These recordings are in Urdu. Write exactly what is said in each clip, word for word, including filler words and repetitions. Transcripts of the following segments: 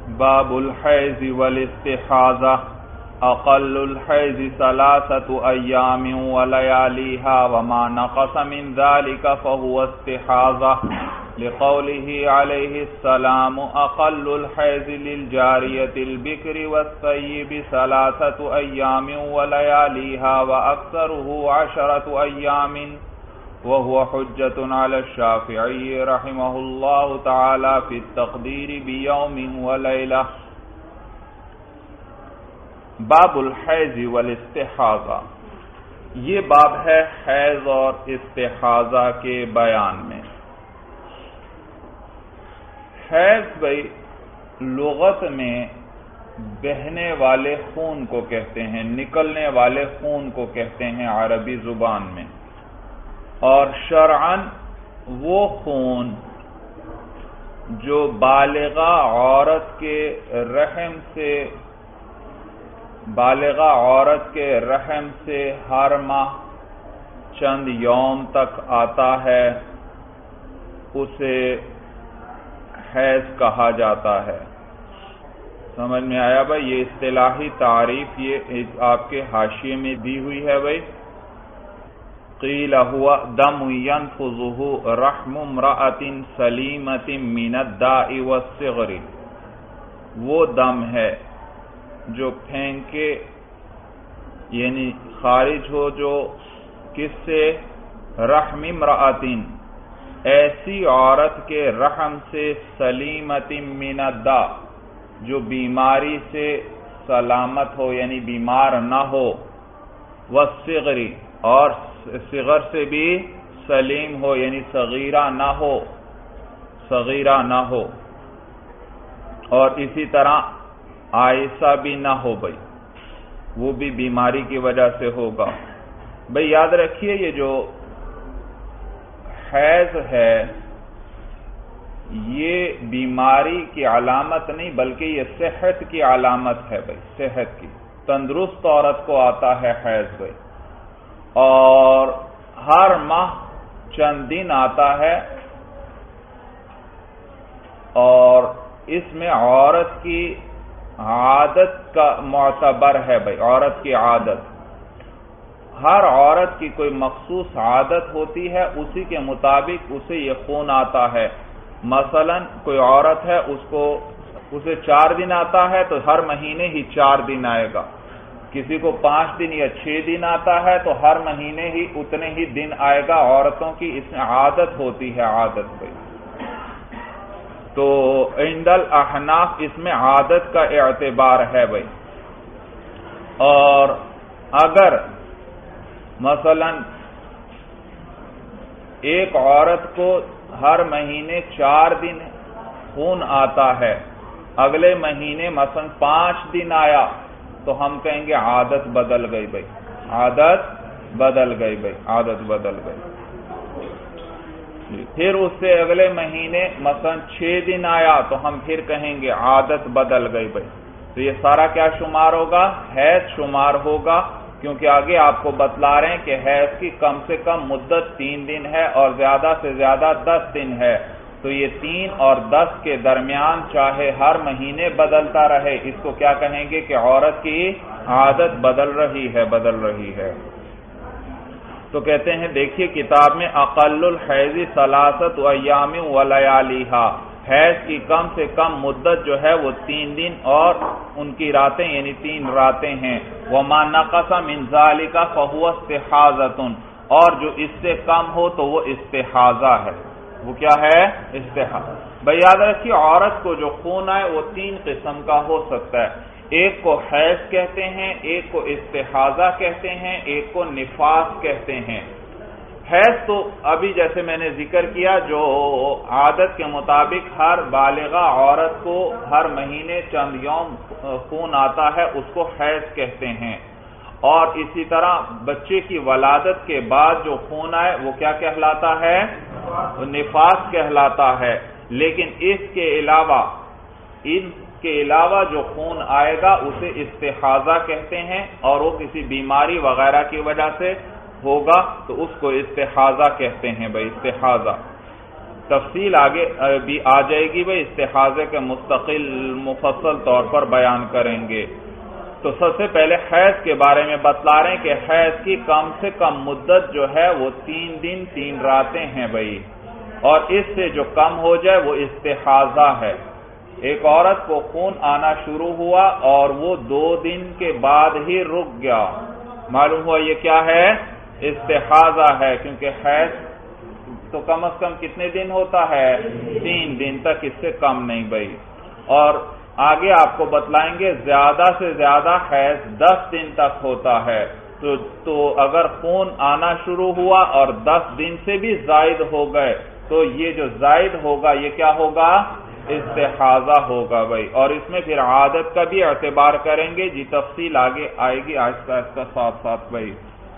باب الحیض والاستحاضہ اقل الحیض ثلاثة ایام ولیالیہا وما نقص من ذلك فهو استحاضہ لقوله علیہ السلام اقل الحیض للجاریة البکر والثیب ثلاثة ایام ولیالیہا واکثره عشرة ایام وهو حجة على الشافعي رحمه الله تعالى في التقدير بيوم وليلة. باب الحیض والاستحاضہ، یہ باب ہے حیض اور استحاضہ کے بیان میں. حیض بھائی لغت میں بہنے والے خون کو کہتے ہیں، نکلنے والے خون کو کہتے ہیں عربی زبان میں، اور شرعاً وہ خون جو بالغہ عورت کے رحم سے بالغہ عورت کے رحم سے ہر ماہ چند یوم تک آتا ہے اسے حیض کہا جاتا ہے. سمجھ میں آیا بھائی؟ یہ اصطلاحی تعریف یہ آپ کے حاشیے میں دی ہوئی ہے بھائی. قیل ہوا دم ينفذه رحم امرأة سلیمة من الداء والصغر، وہ دم ہے جو پھینکے یعنی خارج ہو جو کس سے؟ رحم امرأة، ایسی عورت کے رحم سے، سلیمة من الداء، جو بیماری سے سلامت ہو یعنی بیمار نہ ہو، والصغر، اور صغر سے بھی سلیم ہو یعنی صغیرہ نہ ہو صغیرہ نہ ہو اور اسی طرح عائسہ بھی نہ ہو بھائی، وہ بھی بیماری کی وجہ سے ہوگا. بھائی یاد رکھیے یہ جو حیض ہے یہ بیماری کی علامت نہیں بلکہ یہ صحت کی علامت ہے بھائی، صحت کی. تندرست عورت کو آتا ہے حیض بھائی، اور ہر ماہ چند دن آتا ہے، اور اس میں عورت کی عادت کا معتبر ہے بھائی. عورت کی عادت، ہر عورت کی کوئی مخصوص عادت ہوتی ہے، اسی کے مطابق اسے یہ خون آتا ہے. مثلا کوئی عورت ہے اس کو اسے چار دن آتا ہے تو ہر مہینے ہی چار دن آئے گا. کسی کو پانچ دن یا چھ دن آتا ہے تو ہر مہینے ہی اتنے ہی دن آئے گا. عورتوں کی اس میں عادت ہوتی ہے، عادت بھائی. تو عند الاحناف اس میں عادت کا اعتبار ہے بھائی. اور اگر مثلا ایک عورت کو ہر مہینے چار دن خون آتا ہے، اگلے مہینے مثلا پانچ دن آیا تو ہم کہیں گے عادت بدل گئی بھائی، عادت بدل گئی بھائی، عادت بدل گئی. پھر اس سے اگلے مہینے مثلا چھ دن آیا تو ہم پھر کہیں گے عادت بدل گئی بھائی. تو یہ سارا کیا شمار ہوگا؟ حیض شمار ہوگا، کیونکہ آگے آپ کو بتلا رہے ہیں کہ حیض کی کم سے کم مدت تین دن ہے اور زیادہ سے زیادہ دس دن ہے. تو یہ تین اور دس کے درمیان چاہے ہر مہینے بدلتا رہے، اس کو کیا کہیں گے کہ عورت کی عادت بدل رہی ہے بدل رہی ہے. تو کہتے ہیں دیکھیے کتاب میں اقل الحیض ثلاثۃ ایام ولیالیہا، حیض کی کم سے کم مدت جو ہے وہ تین دن اور ان کی راتیں یعنی تین راتیں ہیں. وما نقص من ذلک فهو استحاضۃ، اور جو اس سے کم ہو تو وہ استحاضہ ہے. وہ کیا ہے؟ استحاضہ. بھائی یاد رکھیے عورت کو جو خون آئے وہ تین قسم کا ہو سکتا ہے. ایک کو حیض کہتے ہیں، ایک کو استحاضہ کہتے ہیں، ایک کو نفاس کہتے ہیں. حیض تو ابھی جیسے میں نے ذکر کیا جو عادت کے مطابق ہر بالغہ عورت کو ہر مہینے چند یوم خون آتا ہے اس کو حیض کہتے ہیں. اور اسی طرح بچے کی ولادت کے بعد جو خون آئے وہ کیا کہلاتا ہے؟ نفاس کہلاتا ہے. لیکن اس کے علاوہ ان کے علاوہ جو خون آئے گا اسے استحاضہ کہتے ہیں، اور وہ کسی بیماری وغیرہ کی وجہ سے ہوگا تو اس کو استحاضہ کہتے ہیں بھائی، استحاضہ. تفصیل آگے بھی آ جائے گی بھائی، استحاضے کے مستقل مفصل طور پر بیان کریں گے۔ تو سب سے پہلے حیض کے بارے میں بتلا رہے ہیں کہ حیض کی کم سے کم مدت جو ہے وہ تین دن تین راتیں ہیں بھائی، اور اس سے جو کم ہو جائے وہ استحاضہ ہے۔ ایک عورت کو خون آنا شروع ہوا اور وہ دو دن کے بعد ہی رک گیا، معلوم ہوا یہ کیا ہے؟ استحاضہ ہے، کیونکہ حیض تو کم از کم کتنے دن ہوتا ہے؟ تین دن تک، اس سے کم نہیں بھائی۔ اور آگے آپ کو بتلائیں گے زیادہ سے زیادہ حیض دس دن تک ہوتا ہے، تو تو اگر خون آنا شروع ہوا اور دس دن سے بھی زائد ہو گئے تو یہ جو زائد ہوگا یہ کیا ہوگا؟ استحاضہ ہوگا بھائی۔ اور اس میں پھر عادت کا بھی اعتبار کریں گے جی، تفصیل آگے آئے گی آہستہ آہستہ ساتھ ساتھ بھائی۔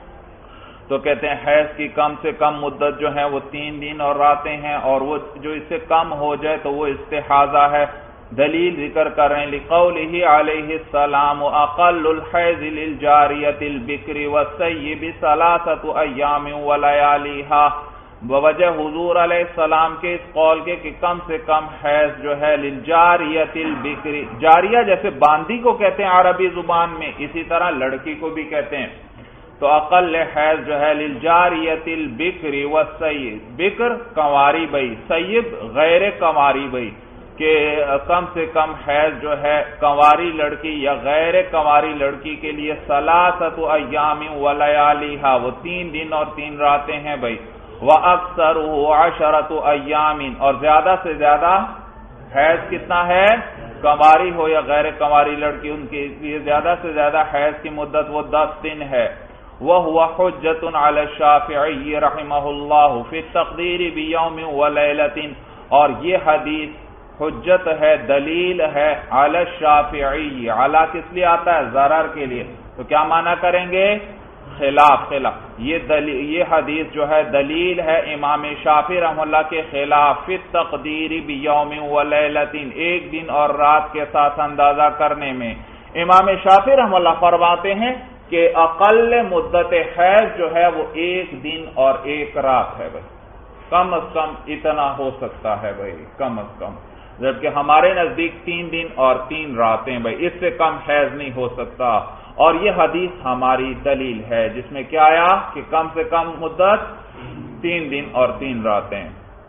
تو کہتے ہیں حیض کی کم سے کم مدت جو ہے وہ تین دن اور راتیں ہیں، اور وہ جو اس سے کم ہو جائے تو وہ استحاضہ ہے۔ دلیل ذکر کر رہے ہیں لقولہ علیہ السلام اقل الحیض للجاریۃ البکر والثیب ثلاثۃ ایام ولیالیہا، بوجہ حضور علیہ السلام کے اس قول کے کہ کم سے کم حیض جو ہے للجاریۃ البکر، جاریہ جیسے باندی کو کہتے ہیں عربی زبان میں، اسی طرح لڑکی کو بھی کہتے ہیں، تو اقل حیض جو ہے للجاریۃ البکر والثیب، بکر کنواری بھائی، سیب غیر کنواری بھائی، کہ کم سے کم حیض جو ہے کنواری لڑکی یا غیر کنواری لڑکی کے لیے ثلاثۃ ایام ولیالیہا، وہ تین دن اور تین راتیں ہیں بھائی، وَأَكْثَرُهُ عَشَرَةُ أَيَّامٍ، اور زیادہ سے زیادہ حیض کتنا ہے؟ کنواری ہو یا غیر کنواری لڑکی، ان کے لیے زیادہ سے زیادہ حیض کی مدت وہ دس دن ہے۔ وَهُوَ حُجَّةٌ عَلَى الشَّافِعِيِّ رَحِمَهُ اللَّهُ فِي التَّقْدِيرِ بِيَوْمٍ وَلَيْلَةٍ، اور یہ حدیث حجت ہے، دلیل ہے، علی الشافعی، علی کس لیے آتا ہے؟ ضرر کے لیے، تو کیا معنی کریں گے؟ خلاف خلاف، یہ دلیل، یہ حدیث جو ہے دلیل ہے امام شافعی رحمہ اللہ کے خلاف، فی التقدیر بیوم ولیلۃ، ایک دن اور رات کے ساتھ اندازہ کرنے میں۔ امام شافعی رحمہ اللہ فرماتے ہیں کہ اقل مدت حیض جو ہے وہ ایک دن اور ایک رات ہے بھائی، کم از کم اتنا ہو سکتا ہے بھائی، کم از کم، جبکہ ہمارے نزدیک تین دن اور تین راتیں بھائی، اس سے کم حیض نہیں ہو سکتا۔ اور یہ حدیث ہماری دلیل ہے جس میں کیا آیا کہ کم سے کم مدت تین دن اور تین راتیں۔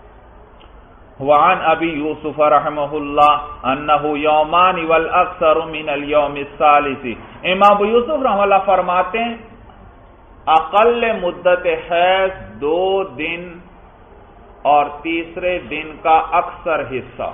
وعن ابی یوسف رحمہ اللہ انہ یومان والاکثر من اليوم الثالث، امام ابو یوسف رحمہ اللہ فرماتے ہیں اقل مدت حیض دو دن اور تیسرے دن کا اکثر حصہ،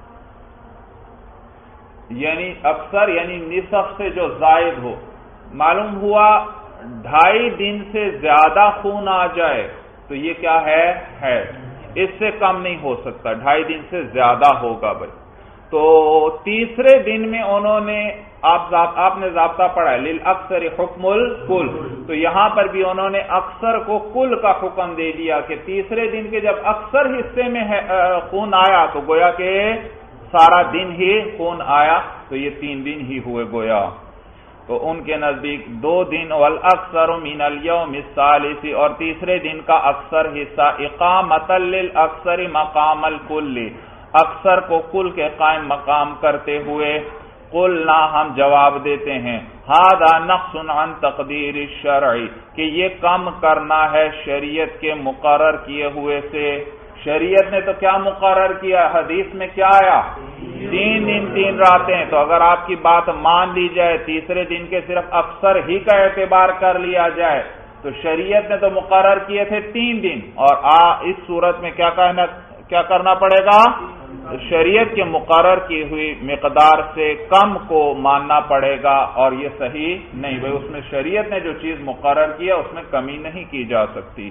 یعنی اکثر یعنی نصف سے جو زائد ہو، معلوم ہوا ڈھائی دن سے زیادہ خون آ جائے تو یہ کیا ہے؟ حیض، اس سے کم نہیں ہو سکتا، ڈھائی دن سے زیادہ ہوگا بھائی۔ تو تیسرے دن میں انہوں نے آپ آپ نے ضابطہ پڑھا ہے للاکثر حکم الکل، تو یہاں پر بھی انہوں نے اکثر کو کل کا حکم دے دیا کہ تیسرے دن کے جب اکثر حصے میں خون آیا تو گویا کہ سارا دن ہی خون آیا، تو یہ تین دن ہی ہوئے گویا۔ تو ان کے نزدیک دو دن والاکثر من الیوم الثالث، اور تیسرے دن کا اکثر حصہ اقامۃ للاکثر مقام الکل، اکثر کو کل کے قائم مقام کرتے ہوئے، قلنا ہم جواب دیتے ہیں ھذا نقص عن تقدیر الشرع، کہ یہ کم کرنا ہے شریعت کے مقرر کیے ہوئے سے۔ شریعت نے تو کیا مقرر کیا؟ حدیث میں کیا آیا؟ تین دن تین راتیں، تو اگر آپ کی بات مان لی جائے تیسرے دن کے صرف اکثر ہی کا اعتبار کر لیا جائے تو شریعت نے تو مقرر کیے تھے تین دن، اور آ اس صورت میں کیا کہنا کیا کرنا پڑے گا؟ شریعت کے مقرر کی ہوئی مقدار سے کم کو ماننا پڑے گا، اور یہ صحیح نہیں بھائی، اس میں شریعت نے جو چیز مقرر کیا اس میں کمی نہیں کی جا سکتی۔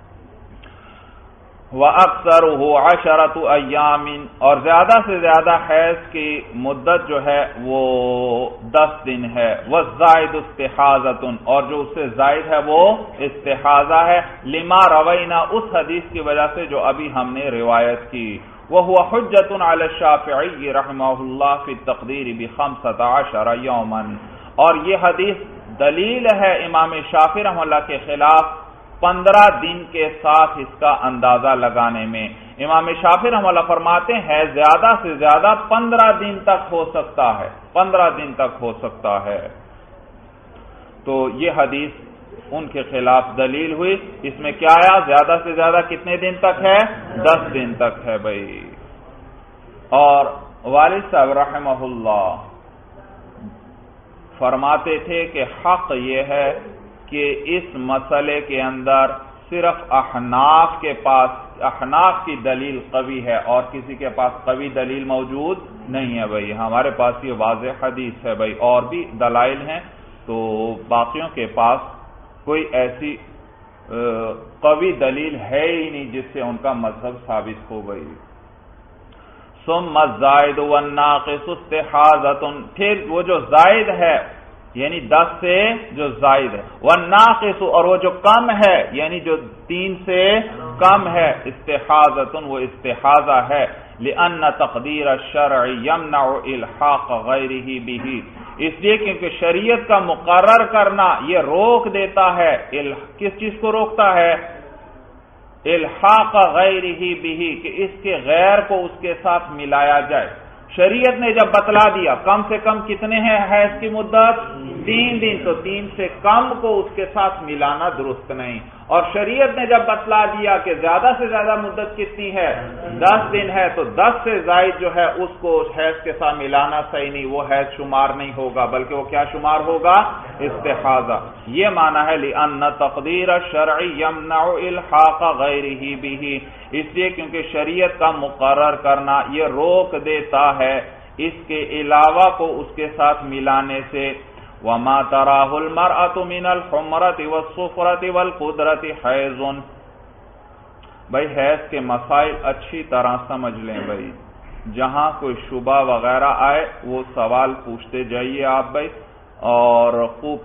وَأَكْثَرُهُ عَشَرَةُ أَيَّامٍ، اور زیادہ سے زیادہ حیض کی مدت جو ہے وہ دس دن ہے۔ وَالزَّائِدُ اسْتِحَاضَةٌ، اور جو اس سے زائد ہے وہ استحاضہ ہے، لما روینا، اس حدیث کی وجہ سے جو ابھی ہم نے روایت کی۔ وَهُوَ حُجَّةٌ عَلَى الشَّافِعِيِّ رَحِمَهُ اللَّهُ فِي التَّقْدِيرِ بِخَمْسَةَ عَشَرَ يَوْمًا، اور یہ حدیث دلیل ہے امام شافعی رحمہ اللہ کے خلاف پندرہ دن کے ساتھ اس کا اندازہ لگانے میں۔ امام شافعی رحمہ اللہ فرماتے ہیں زیادہ سے زیادہ پندرہ دن تک ہو سکتا ہے، پندرہ دن تک ہو سکتا ہے۔ تو یہ حدیث ان کے خلاف دلیل ہوئی۔ اس میں کیا آیا؟ زیادہ سے زیادہ کتنے دن تک ہے؟ دس دن تک ہے بھائی۔ اور والد صاحب رحمہ اللہ فرماتے تھے کہ حق یہ ہے کہ اس مسئلے کے اندر صرف احناف کے پاس احناف کی دلیل قوی ہے اور کسی کے پاس قوی دلیل موجود نہیں ہے بھائی۔ ہمارے پاس یہ واضح حدیث ہے بھائی، اور بھی دلائل ہیں، تو باقیوں کے پاس کوئی ایسی قوی دلیل ہے ہی نہیں جس سے ان کا مذہب ثابت ہو گئی۔ ثم الزائد والناقص استحاضۃ، پھر وہ جو زائد ہے یعنی دس سے جو زائد ہے، والناقص اور وہ جو کم ہے یعنی جو تین سے کم ہے، استحاضۃ وہ استحاضہ ہے، لأن تقدیر الشرع یمنع الحاق غیرہ بہ، اس لیے کیونکہ شریعت کا مقرر کرنا یہ روک دیتا ہے، کس چیز کو روکتا ہے؟ الحاق غیرہ بہ، کہ اس کے غیر کو اس کے ساتھ ملایا جائے۔ شریعت نے جب بتلا دیا کم سے کم کتنے ہیں حیض کی مدت؟ تین دن، تو تین سے کم کو اس کے ساتھ ملانا درست نہیں، اور شریعت نے جب بتلا دیا کہ زیادہ سے زیادہ مدت کتنی ہے؟ دس دن ہے، تو دس سے زائد جو ہے اس کو حیض کے ساتھ ملانا صحیح نہیں، وہ حیض شمار نہیں ہوگا، بلکہ وہ کیا شمار ہوگا؟ استحاضہ۔ یہ معنی ہے لأن تقدیر الشرع یمنع الحاق غیرہ بہ، اس لیے کیونکہ شریعت کا مقرر کرنا یہ روک دیتا ہے اس کے علاوہ کو اس کے ساتھ ملانے سے۔ وما تراہ المرأة من الحمرة والصفرة والقدرة حیض، بھائی حیض کے مسائل اچھی طرح سمجھ لیں بھائی، جہاں کوئی شبہ وغیرہ آئے وہ سوال پوچھتے جائیے آپ بھائی، اور خوب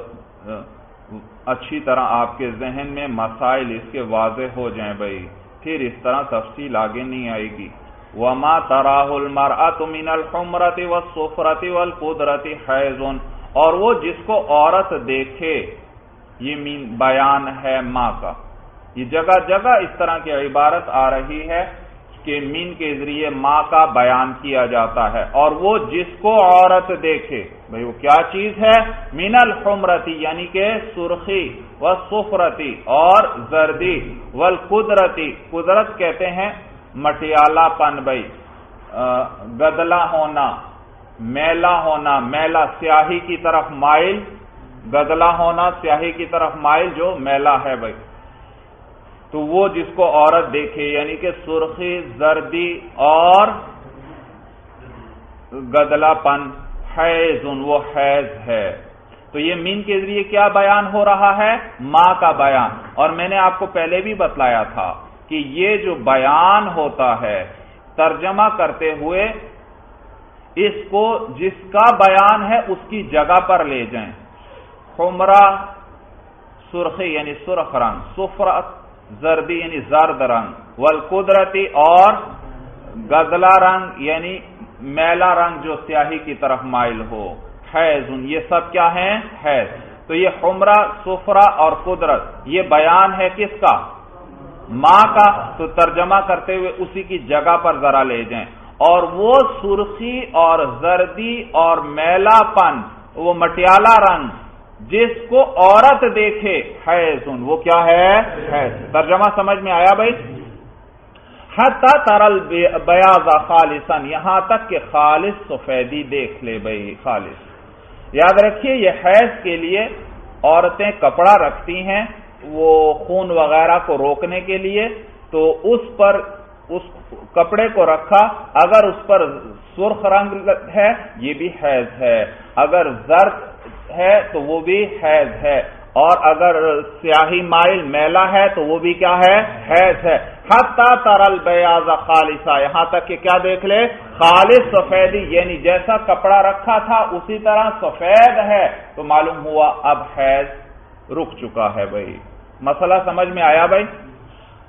اچھی طرح آپ کے ذہن میں مسائل اس کے واضح ہو جائیں بھائی، پھر اس طرح تفصیل آگے نہیں آئے گی۔ وما تراہ المرأة من الحمرة والصفرة والقدرة حیض، اور وہ جس کو عورت دیکھے، یہ بیان ہے ماں کا، یہ جگہ جگہ اس طرح کی عبارت آ رہی ہے کہ مین کے ذریعے ماں کا بیان کیا جاتا ہے، اور وہ جس کو عورت دیکھے، بھئی وہ کیا چیز ہے؟ من الحمرتی یعنی کہ سرخی، والصفرتی اور زردی، والقدرتی قدرت کہتے ہیں مٹیالہ پن بھئی، گدلا ہونا، میلا ہونا، میلا سیاہی کی طرف مائل، گدلا ہونا سیاہی کی طرف مائل جو میلا ہے بھائی، تو وہ جس کو عورت دیکھے یعنی کہ سرخی، زردی اور گدلا پن، حیض وہ حیض ہے۔ تو یہ مین کے ذریعے کیا بیان ہو رہا ہے؟ ماں کا بیان، اور میں نے آپ کو پہلے بھی بتلایا تھا کہ یہ جو بیان ہوتا ہے ترجمہ کرتے ہوئے اس کو جس کا بیان ہے اس کی جگہ پر لے جائیں۔ حمرہ سرخی یعنی سرخ رنگ، صفرت زردی یعنی زرد رنگ، والقدرتی اور گدلا رنگ یعنی میلا رنگ جو سیاہی کی طرف مائل ہو، حیض یہ سب کیا ہیں؟ حیض۔ تو یہ حمرہ، صفرہ اور قدرت یہ بیان ہے کس کا؟ ماں کا، تو ترجمہ کرتے ہوئے اسی کی جگہ پر ذرا لے جائیں، اور وہ سرخی اور زردی اور میلا پن، وہ مٹیالہ رنگ جس کو عورت دیکھے، حیض وہ کیا ہے؟ حیض۔ ترجمہ سمجھ میں آیا بھائی؟ حتی ترل بیاض خالصا، یہاں تک کہ خالص سفیدی دیکھ لے بھائی، خالص۔ یاد رکھیے یہ حیض کے لیے عورتیں کپڑا رکھتی ہیں وہ خون وغیرہ کو روکنے کے لیے، تو اس پر اس کپڑے کو رکھا، اگر اس پر سرخ رنگ ہے یہ بھی حیض ہے، اگر زرد ہے تو وہ بھی حیض ہے، اور اگر سیاہی مائل میلا ہے تو وہ بھی کیا ہے؟ حیض ہے۔ حتی ترل بیاض خالصا، یہاں تک کہ کیا دیکھ لے؟ خالص سفیدی، یعنی جیسا کپڑا رکھا تھا اسی طرح سفید ہے، تو معلوم ہوا اب حیض رک چکا ہے بھائی۔ مسئلہ سمجھ میں آیا بھائی؟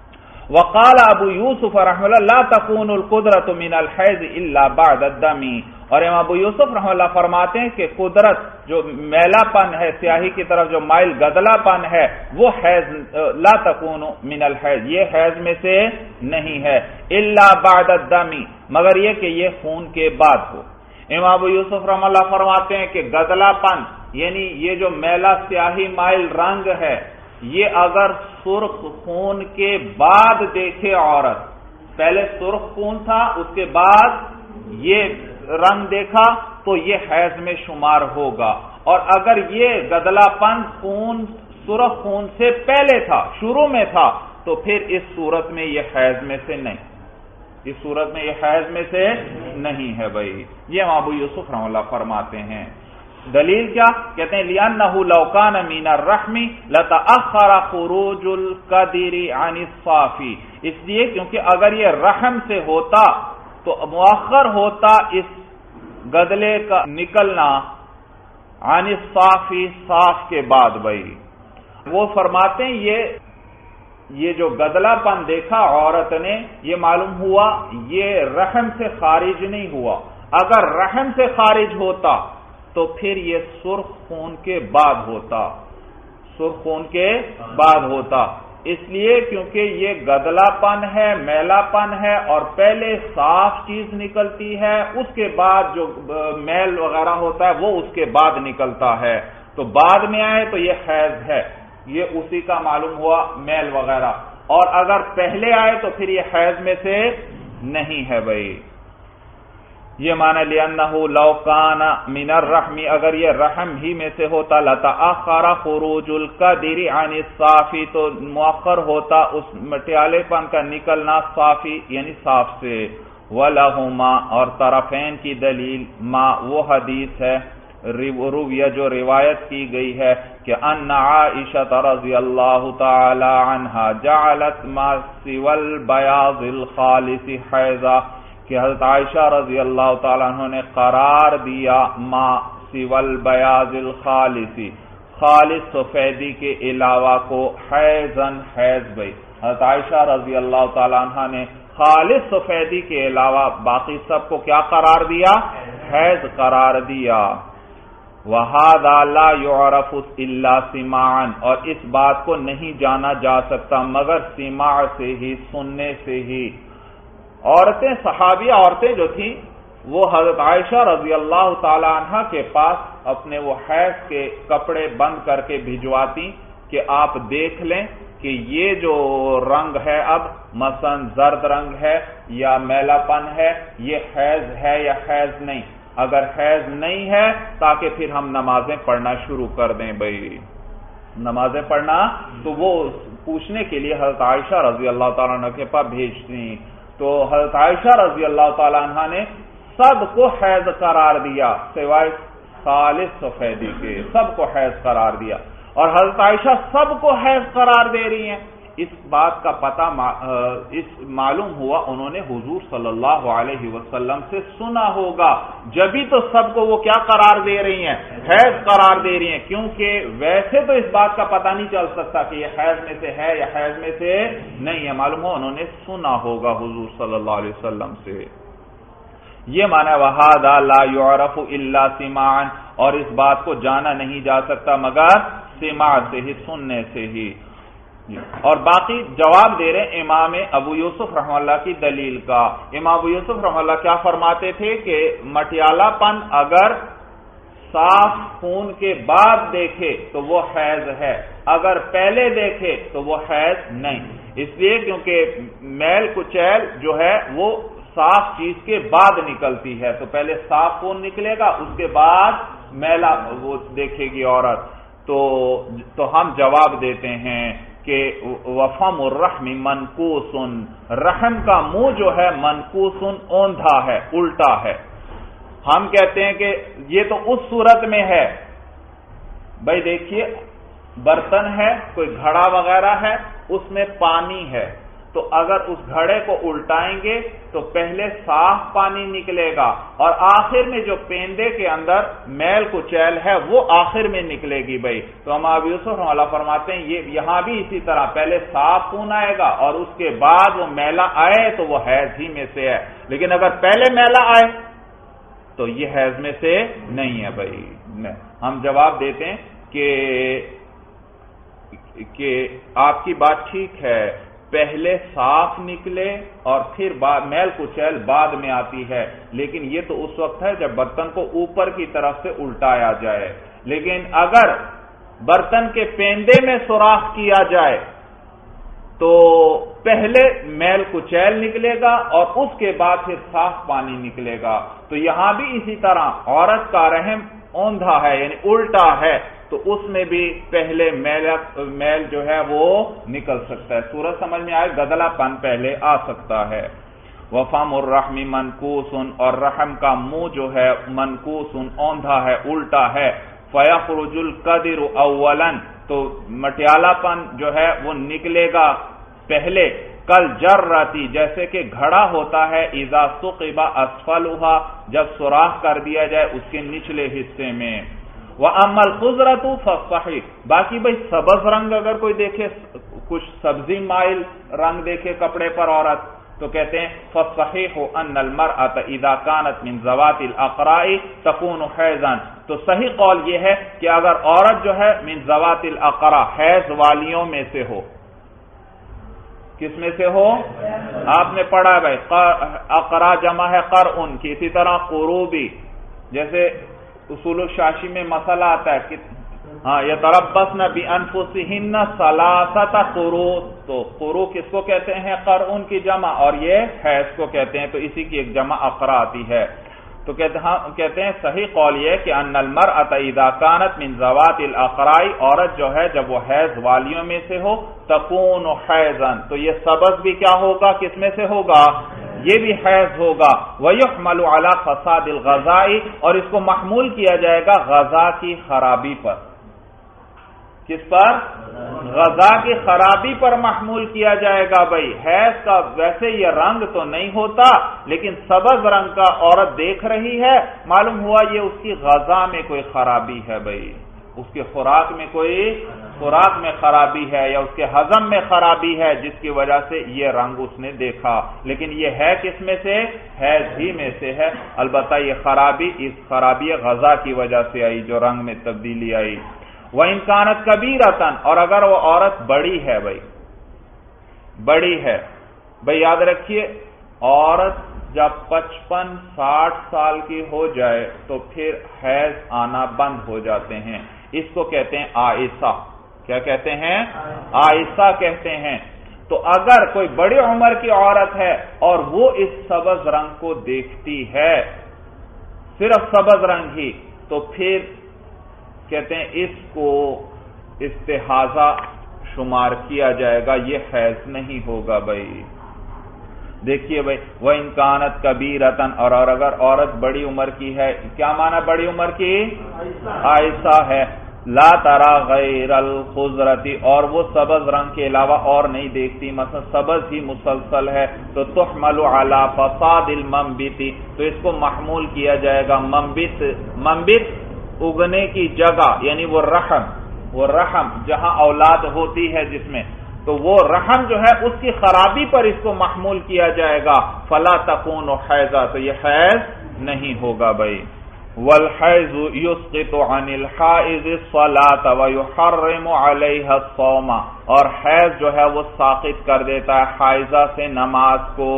وقال ابو یوسف رحمہ اللہ لا تكون القدرۃ من الحیض الا بعد الدم، اور امام ابو یوسف رحمہ اللہ فرماتے ہیں کہ قدرت جو میلا پن ہے، سیاہی کی طرف جو مائل گدلا پن ہے، وہ حیض لا تكون من الحیض، یہ حیض میں سے نہیں ہے، الا بعد الدم، مگر یہ کہ یہ خون کے بعد ہو۔ امام ابو یوسف رحمہ اللہ فرماتے ہیں کہ گدلا پن یعنی یہ جو میلا سیاہی مائل رنگ ہے، یہ اگر سرخ خون کے بعد دیکھے عورت، پہلے سرخ خون تھا اس کے بعد یہ رنگ دیکھا تو یہ حیض میں شمار ہوگا، اور اگر یہ گدلا پن خون سرخ خون سے پہلے تھا، شروع میں تھا، تو پھر اس صورت میں یہ حیض میں سے نہیں، اس صورت میں یہ حیض میں سے نہیں ہے بھائی۔ یہ ابو یوسف رحمہ اللہ فرماتے ہیں۔ دلیل کیا کہتے ہیں؟ لِأَنَّهُ لَوْ كَانَ مِنَ الرَّحْمِ لَتَأَخَّرَ خُرُوجُ الْقَدِرِ عَنِ الصَّافِ، اس لیے کیونکہ اگر یہ رحم سے ہوتا تو مؤخر ہوتا اس گدلے کا نکلنا عن الصَّافِ، صاف کے بعد بھائی۔ وہ فرماتے ہیں یہ یہ جو گدلا پن دیکھا عورت نے، یہ معلوم ہوا یہ رحم سے خارج نہیں ہوا، اگر رحم سے خارج ہوتا تو پھر یہ سرخ خون کے بعد ہوتا، سرخ خون کے بعد ہوتا، اس لیے کیونکہ یہ گدلا پن ہے، میلا پن ہے، اور پہلے صاف چیز نکلتی ہے، اس کے بعد جو میل وغیرہ ہوتا ہے وہ اس کے بعد نکلتا ہے، تو بعد میں آئے تو یہ حیض ہے، یہ اسی کا معلوم ہوا میل وغیرہ، اور اگر پہلے آئے تو پھر یہ حیض میں سے نہیں ہے بھائی۔ یہ معنی لِأَنَّهُ لَوْ كَانَ مِنَ الرَّحْمِ، اگر یہ رحم ہی میں سے ہوتا لَتَأَخَّرَ خُرُوجُ الْقَدِرِ عَنِ الصَّافِ، تو مؤخر ہوتا اس مٹیالے پن کا نکلنا صافی یعنی صاف سے۔ وَلَهُمَا، اور طرفین کی دلیل ما وہ حدیث ہے رویہ جو روایت کی گئی ہے کہ ان عائشہ رضی اللہ تعالی عنہا جعلت ما سوى البیاض الخالص حیضا، کہ حضرت عائشہ رضی اللہ تعالیٰ عنہ نے قرار دیا ما سوى البیاض الخالص، خالص سفیدی کے علاوہ کو حیضاً حیض بھئی، حضرت عائشہ رضی اللہ تعالیٰ عنہ نے خالص سفیدی کے علاوہ باقی سب کو کیا قرار دیا؟ حیض قرار دیا۔ وَهَذَا لَا يُعْرَفُ إِلَّا سِمَاعًا، اور اس بات کو نہیں جانا جا سکتا مگر سماع سے ہی، سننے سے ہی۔ عورتیں صحابیہ عورتیں جو تھیں وہ حضرت عائشہ رضی اللہ تعالی عنہ کے پاس اپنے وہ حیض کے کپڑے بند کر کے بھجواتی کہ آپ دیکھ لیں کہ یہ جو رنگ ہے اب مثلا زرد رنگ ہے یا میلا پن ہے، یہ حیض ہے یا حیض نہیں، اگر حیض نہیں ہے تاکہ پھر ہم نمازیں پڑھنا شروع کر دیں بھائی، نمازیں پڑھنا، تو وہ پوچھنے کے لیے حضرت عائشہ رضی اللہ تعالیٰ عنہ کے پاس بھیجتی، تو حضرت عائشہ رضی اللہ تعالیٰ عنہ نے سب کو حیض قرار دیا سوائے خالص سفیدی کے، سب کو حیض قرار دیا، اور حضرت عائشہ سب کو حیض قرار دے رہی ہیں۔ اس بات کا پتہ اس معلوم ہوا انہوں نے حضور صلی اللہ علیہ وسلم سے سنا ہوگا، جبھی تو سب کو وہ کیا قرار دے رہی ہیں؟ حیض قرار دے رہی ہیں، کیونکہ ویسے تو اس بات کا پتہ نہیں چل سکتا کہ یہ حیض میں سے ہے یا حیض میں سے نہیں ہے، معلوم ہو انہوں نے سنا ہوگا حضور صلی اللہ علیہ وسلم سے۔ یہ معنی وَهَذَا لَا يُعْرَفُ إِلَّا سِمَاعًا، اور اس بات کو جانا نہیں جا سکتا مگر سماع سے ہی، سننے سے ہی۔ اور باقی جواب دے رہے امام ابو یوسف رحمہ اللہ کی دلیل کا۔ امام ابو یوسف رحمہ اللہ کیا فرماتے تھے کہ مٹیالہ پن اگر صاف خون کے بعد دیکھے تو وہ حیض ہے، اگر پہلے دیکھے تو وہ حیض نہیں، اس لیے کیونکہ میل کچیل جو ہے وہ صاف چیز کے بعد نکلتی ہے، تو پہلے صاف خون نکلے گا اس کے بعد میلا وہ دیکھے گی عورت، تو تو ہم جواب دیتے ہیں کہ وفم الرحم منکوس، رحم کا منہ جو ہے منکوس اوندھا ہے، الٹا ہے۔ ہم کہتے ہیں کہ یہ تو اس صورت میں ہے، بھائی دیکھیے برتن ہے، کوئی گھڑا وغیرہ ہے، اس میں پانی ہے، تو اگر اس گھڑے کو الٹائیں گے تو پہلے صاف پانی نکلے گا اور آخر میں جو پیندے کے اندر میل کچیل ہے وہ آخر میں نکلے گی بھائی. تو ہم ابو یوسف رحمہ اللہ فرماتے ہیں یہ یہاں بھی اسی طرح پہلے صاف خون آئے گا اور اس کے بعد وہ میلا آئے تو وہ حیض ہی میں سے ہے، لیکن اگر پہلے میلا آئے تو یہ حیض میں سے نہیں ہے بھائی. ہم جواب دیتے ہیں کہ کہ آپ کی بات ٹھیک ہے، پہلے صاف نکلے اور پھر میل کچیل بعد میں آتی ہے، لیکن یہ تو اس وقت ہے جب برتن کو اوپر کی طرف سے الٹایا جائے. لیکن اگر برتن کے پیندے میں سوراخ کیا جائے تو پہلے میل کچیل نکلے گا اور اس کے بعد پھر صاف پانی نکلے گا. تو یہاں بھی اسی طرح عورت کا رحم اوندھا ہے یعنی الٹا ہے تو اس میں بھی پہلے میل میل جو ہے وہ نکل سکتا ہے. سورج سمجھ میں آئے، گدلا پن پہلے آ سکتا ہے. وفم الرحم منکوس، اور رحم کا منہ جو ہے منکوس اوندھا ہے، الٹا ہے. فیخرج القدر اولا، تو مٹیالہ پن جو ہے وہ نکلے گا پہلے. کل جرتی، جیسے کہ گھڑا ہوتا ہے، اذا ثقب اسفلها، جب سوراخ کر دیا جائے اس کے نچلے حصے میں. وَأَمَّا الْخُضْرَةُ فَالصَّحِيحُ، باقی بھئی سبز رنگ اگر کوئی دیکھے، کچھ سبزی مائل رنگ دیکھے کپڑے پر عورت، تو کہتے ہیں فَالصَّحِيحُ أَنَّ الْمَرْأَةَ إِذَا كَانَتْ مِنْ ذَوَاتِ الْأَقْرَاءِ تَكُونُ حَيْضًا، تو صحیح قول یہ ہے کہ اگر عورت جو ہے من ذوات الأقراء، حیض والیوں میں سے ہو. کس میں سے ہو؟ آپ نے پڑھا بھائی اقرا جمع ہے قرء کی، اسی طرح قروبی، جیسے اصول الشاشی میں مسئلہ آتا ہے کہ ہاں یتربصن بانفسہن ثلاثۃ قروء، تو قروء کس کو کہتے ہیں؟ قرء کی جمع، اور یہ حیض کو کہتے ہیں، تو اسی کی ایک جمع اقرا آتی ہے. تو کہتے ہیں صحیح قول یہ کہ ان المرأة اذا كانت من ذوات الاقراء، عورت جو ہے جب وہ حیض والیوں میں سے ہو، تکون حیضا، تو یہ سبب بھی کیا ہوگا؟ کس میں سے ہوگا؟ یہ بھی حیض ہوگا. وَيُحْمَلُ عَلَى فَسَادِ الْغَذَاءِ، اور اس کو محمول کیا جائے گا غذا کی خرابی پر. کس پر؟ غذا کی خرابی پر محمول کیا جائے گا. بھائی حیض کا ویسے یہ رنگ تو نہیں ہوتا، لیکن سبز رنگ کا عورت دیکھ رہی ہے، معلوم ہوا یہ اس کی غذا میں کوئی خرابی ہے، بھائی اس کے خوراک میں کوئی خوراک میں خرابی ہے یا اس کے ہضم میں خرابی ہے جس کی وجہ سے یہ رنگ اس نے دیکھا. لیکن یہ ہے کس میں سے؟ حیض ہی میں سے ہے. البتہ یہ خرابی اس خرابی غذا کی وجہ سے آئی جو رنگ میں تبدیلی آئی. وَإِنْ كَانَتْ كَبِيرَةً، اور اگر وہ عورت بڑی ہے، بھائی بڑی ہے، بھائی یاد رکھیے عورت جب پچپن ساٹھ سال کی ہو جائے تو پھر حیض آنا بند ہو جاتے ہیں. اس کو کہتے ہیں آئسہ. کیا کہتے ہیں؟ آئسہ کہتے ہیں. تو اگر کوئی بڑی عمر کی عورت ہے اور وہ اس سبز رنگ کو دیکھتی ہے، صرف سبز رنگ ہی، تو پھر کہتے ہیں اس کو استحاضہ شمار کیا جائے گا، یہ حیض نہیں ہوگا. بھائی دیکھیے بھائی وَإِنْ كَانَتْ كَبِيرَةً، اور اگر عورت بڑی عمر کی ہے، کیا معنی بڑی عمر کی؟ آئسہ ہے. لا ترى غیر الخضرۃ، اور وہ سبز رنگ کے علاوہ اور نہیں دیکھتی، مثلا سبز ہی مسلسل ہے، تو تحمل علی فساد المنبت، تو اس کو محمول کیا جائے گا منبت. منبت اگنے کی جگہ یعنی وہ رحم، وہ رحم جہاں اولاد ہوتی ہے جس میں، تو وہ رحم جو ہے اس کی خرابی پر اس کو محمول کیا جائے گا. فلا تکون حیضا، تو یہ حیض نہیں ہوگا. بھائی والحیض یسقط عن الحائض الصلاۃ ویحرم علیہا الصوم، اور حیض جو ہے وہ ساقط کر دیتا ہے حائضہ سے نماز کو.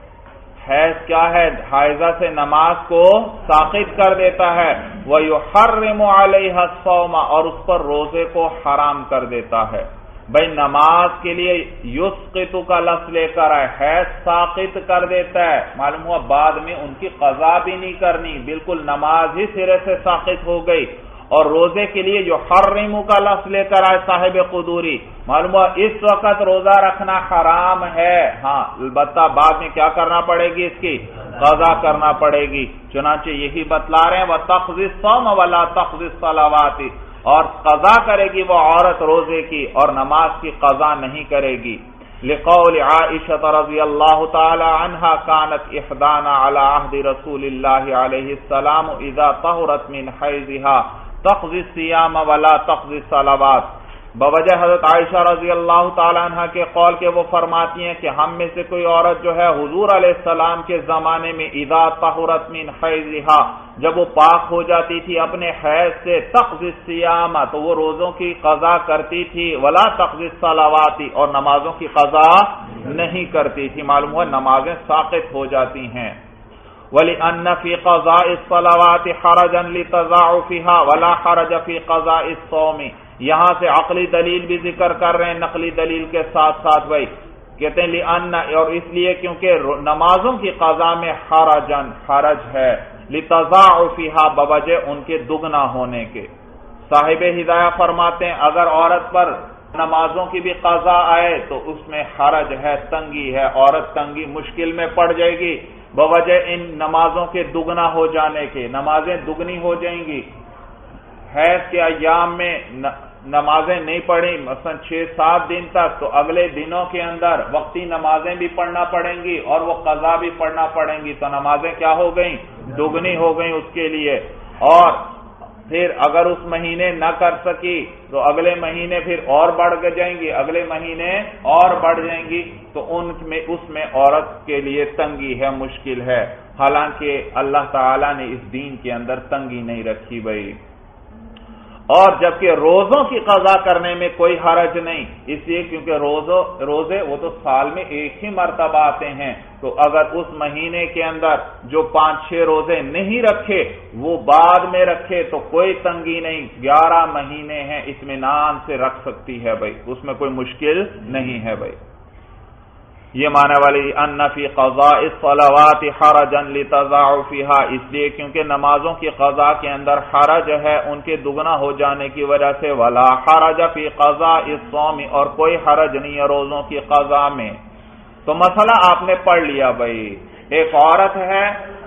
حیض کیا ہے؟ حائضہ سے نماز کو ساقط کر دیتا ہے. وَيُحَرِّمُ عَلَيْهَا الصَّوْمَ، اور اس پر روزے کو حرام کر دیتا ہے. بھائی نماز کے لیے یسقط کا لفظ لے کر آئے، حیض ساقط کر دیتا ہے، معلوم ہوا بعد میں ان کی قضا بھی نہیں کرنی، بالکل نماز ہی سرے سے ساقط ہو گئی. اور روزے کے لیے جو حرم کا لفظ لے کر آئے صاحب قدوری، معلوم ہوا اس وقت روزہ رکھنا حرام ہے، ہاں البتہ بعد میں کیا کرنا پڑے گی؟ اس کی قضا کرنا پڑے گی. چنانچہ یہی بتلا رہے ہیں وَتَقْضِي الصَّوْمَ وَلَا تَقْضِي الصَّلَوَاتِ، اور قضا کرے گی وہ عورت روزے کی اور نماز کی قضا نہیں کرے گی. لقول عائشہ رضی اللہ تعالی عنہا كانت احدانا على عهد رسول اللہ علیہ السلام اذا طہرت من حیضها تقضی الصیام ولا تقضی الصلوات. بوجہ حضرت عائشہ رضی اللہ تعالی عنہ کے قول کے وہ فرماتی ہیں کہ ہم میں سے کوئی عورت جو ہے حضور علیہ السلام کے زمانے میں اذا طہرت من حیضها جب وہ پاک ہو جاتی تھی اپنے حیض سے تقضی الصیام تو وہ روزوں کی قضا کرتی تھی ولا تقضی الصلوات اور نمازوں کی قضا نہیں کرتی تھی. معلوم ہوا نمازیں ساقط ہو جاتی ہیں. وَلِأَنَّ فِي قَضَاءِ الصَّلَوَاتِ حَرَجًا لِتَضَاعُفِهَا وَلَا حَرَجَ فِي قَضَاءِ الصَّوْمِ. یہاں سے عقلی دلیل بھی ذکر کر رہے ہیں نقلی دلیل کے ساتھ ساتھ. بھائی کہتے ہیں لِأَنَّ اور اس لیے کیونکہ نمازوں کی قضا میں حرجن حرج ہے لِتَضَاعُفِهَا بوجہ ان کے دگنا ہونے کے. صاحب ہدایہ فرماتے ہیں اگر عورت پر نمازوں کی بھی قضا آئے تو اس میں حرج ہے، تنگی ہے، عورت تنگی مشکل میں پڑ جائے گی بوجہ ان نمازوں کے دگنا ہو جانے کے. نمازیں دگنی ہو جائیں گی. حیض کے ایام میں نمازیں نہیں پڑھیں مثلا چھ سات دن تک تو اگلے دنوں کے اندر وقتی نمازیں بھی پڑھنا پڑیں گی اور وہ قضا بھی پڑھنا پڑیں گی تو نمازیں کیا ہو گئیں؟ دگنی ہو گئیں اس کے لیے. اور پھر اگر اس مہینے نہ کر سکی تو اگلے مہینے پھر اور بڑھ جائیں گی، اگلے مہینے اور بڑھ جائیں گی تو ان میں اس میں عورت کے لیے تنگی ہے، مشکل ہے. حالانکہ اللہ تعالیٰ نے اس دین کے اندر تنگی نہیں رکھی بھائی. اور جبکہ روزوں کی قضا کرنے میں کوئی حرج نہیں، اس لیے کیونکہ روزوں روزے وہ تو سال میں ایک ہی مرتبہ آتے ہیں. تو اگر اس مہینے کے اندر جو پانچ چھ روزے نہیں رکھے وہ بعد میں رکھے تو کوئی تنگی نہیں. گیارہ مہینے ہیں اطمینان سے رکھ سکتی ہے بھائی، اس میں کوئی مشکل نہیں ہے بھائی. یہ معنی والی ان فی قضاء الصلوات حرجا لتضاعفها اس لیے کیونکہ نمازوں کی قضا کے اندر حرج ہے ان کے دگنا ہو جانے کی وجہ سے. ولا حرج فی قضاء الصوم اور کوئی حرج نہیں ہے روزوں کی قضا میں. تو مسئلہ آپ نے پڑھ لیا بھائی. ایک عورت ہے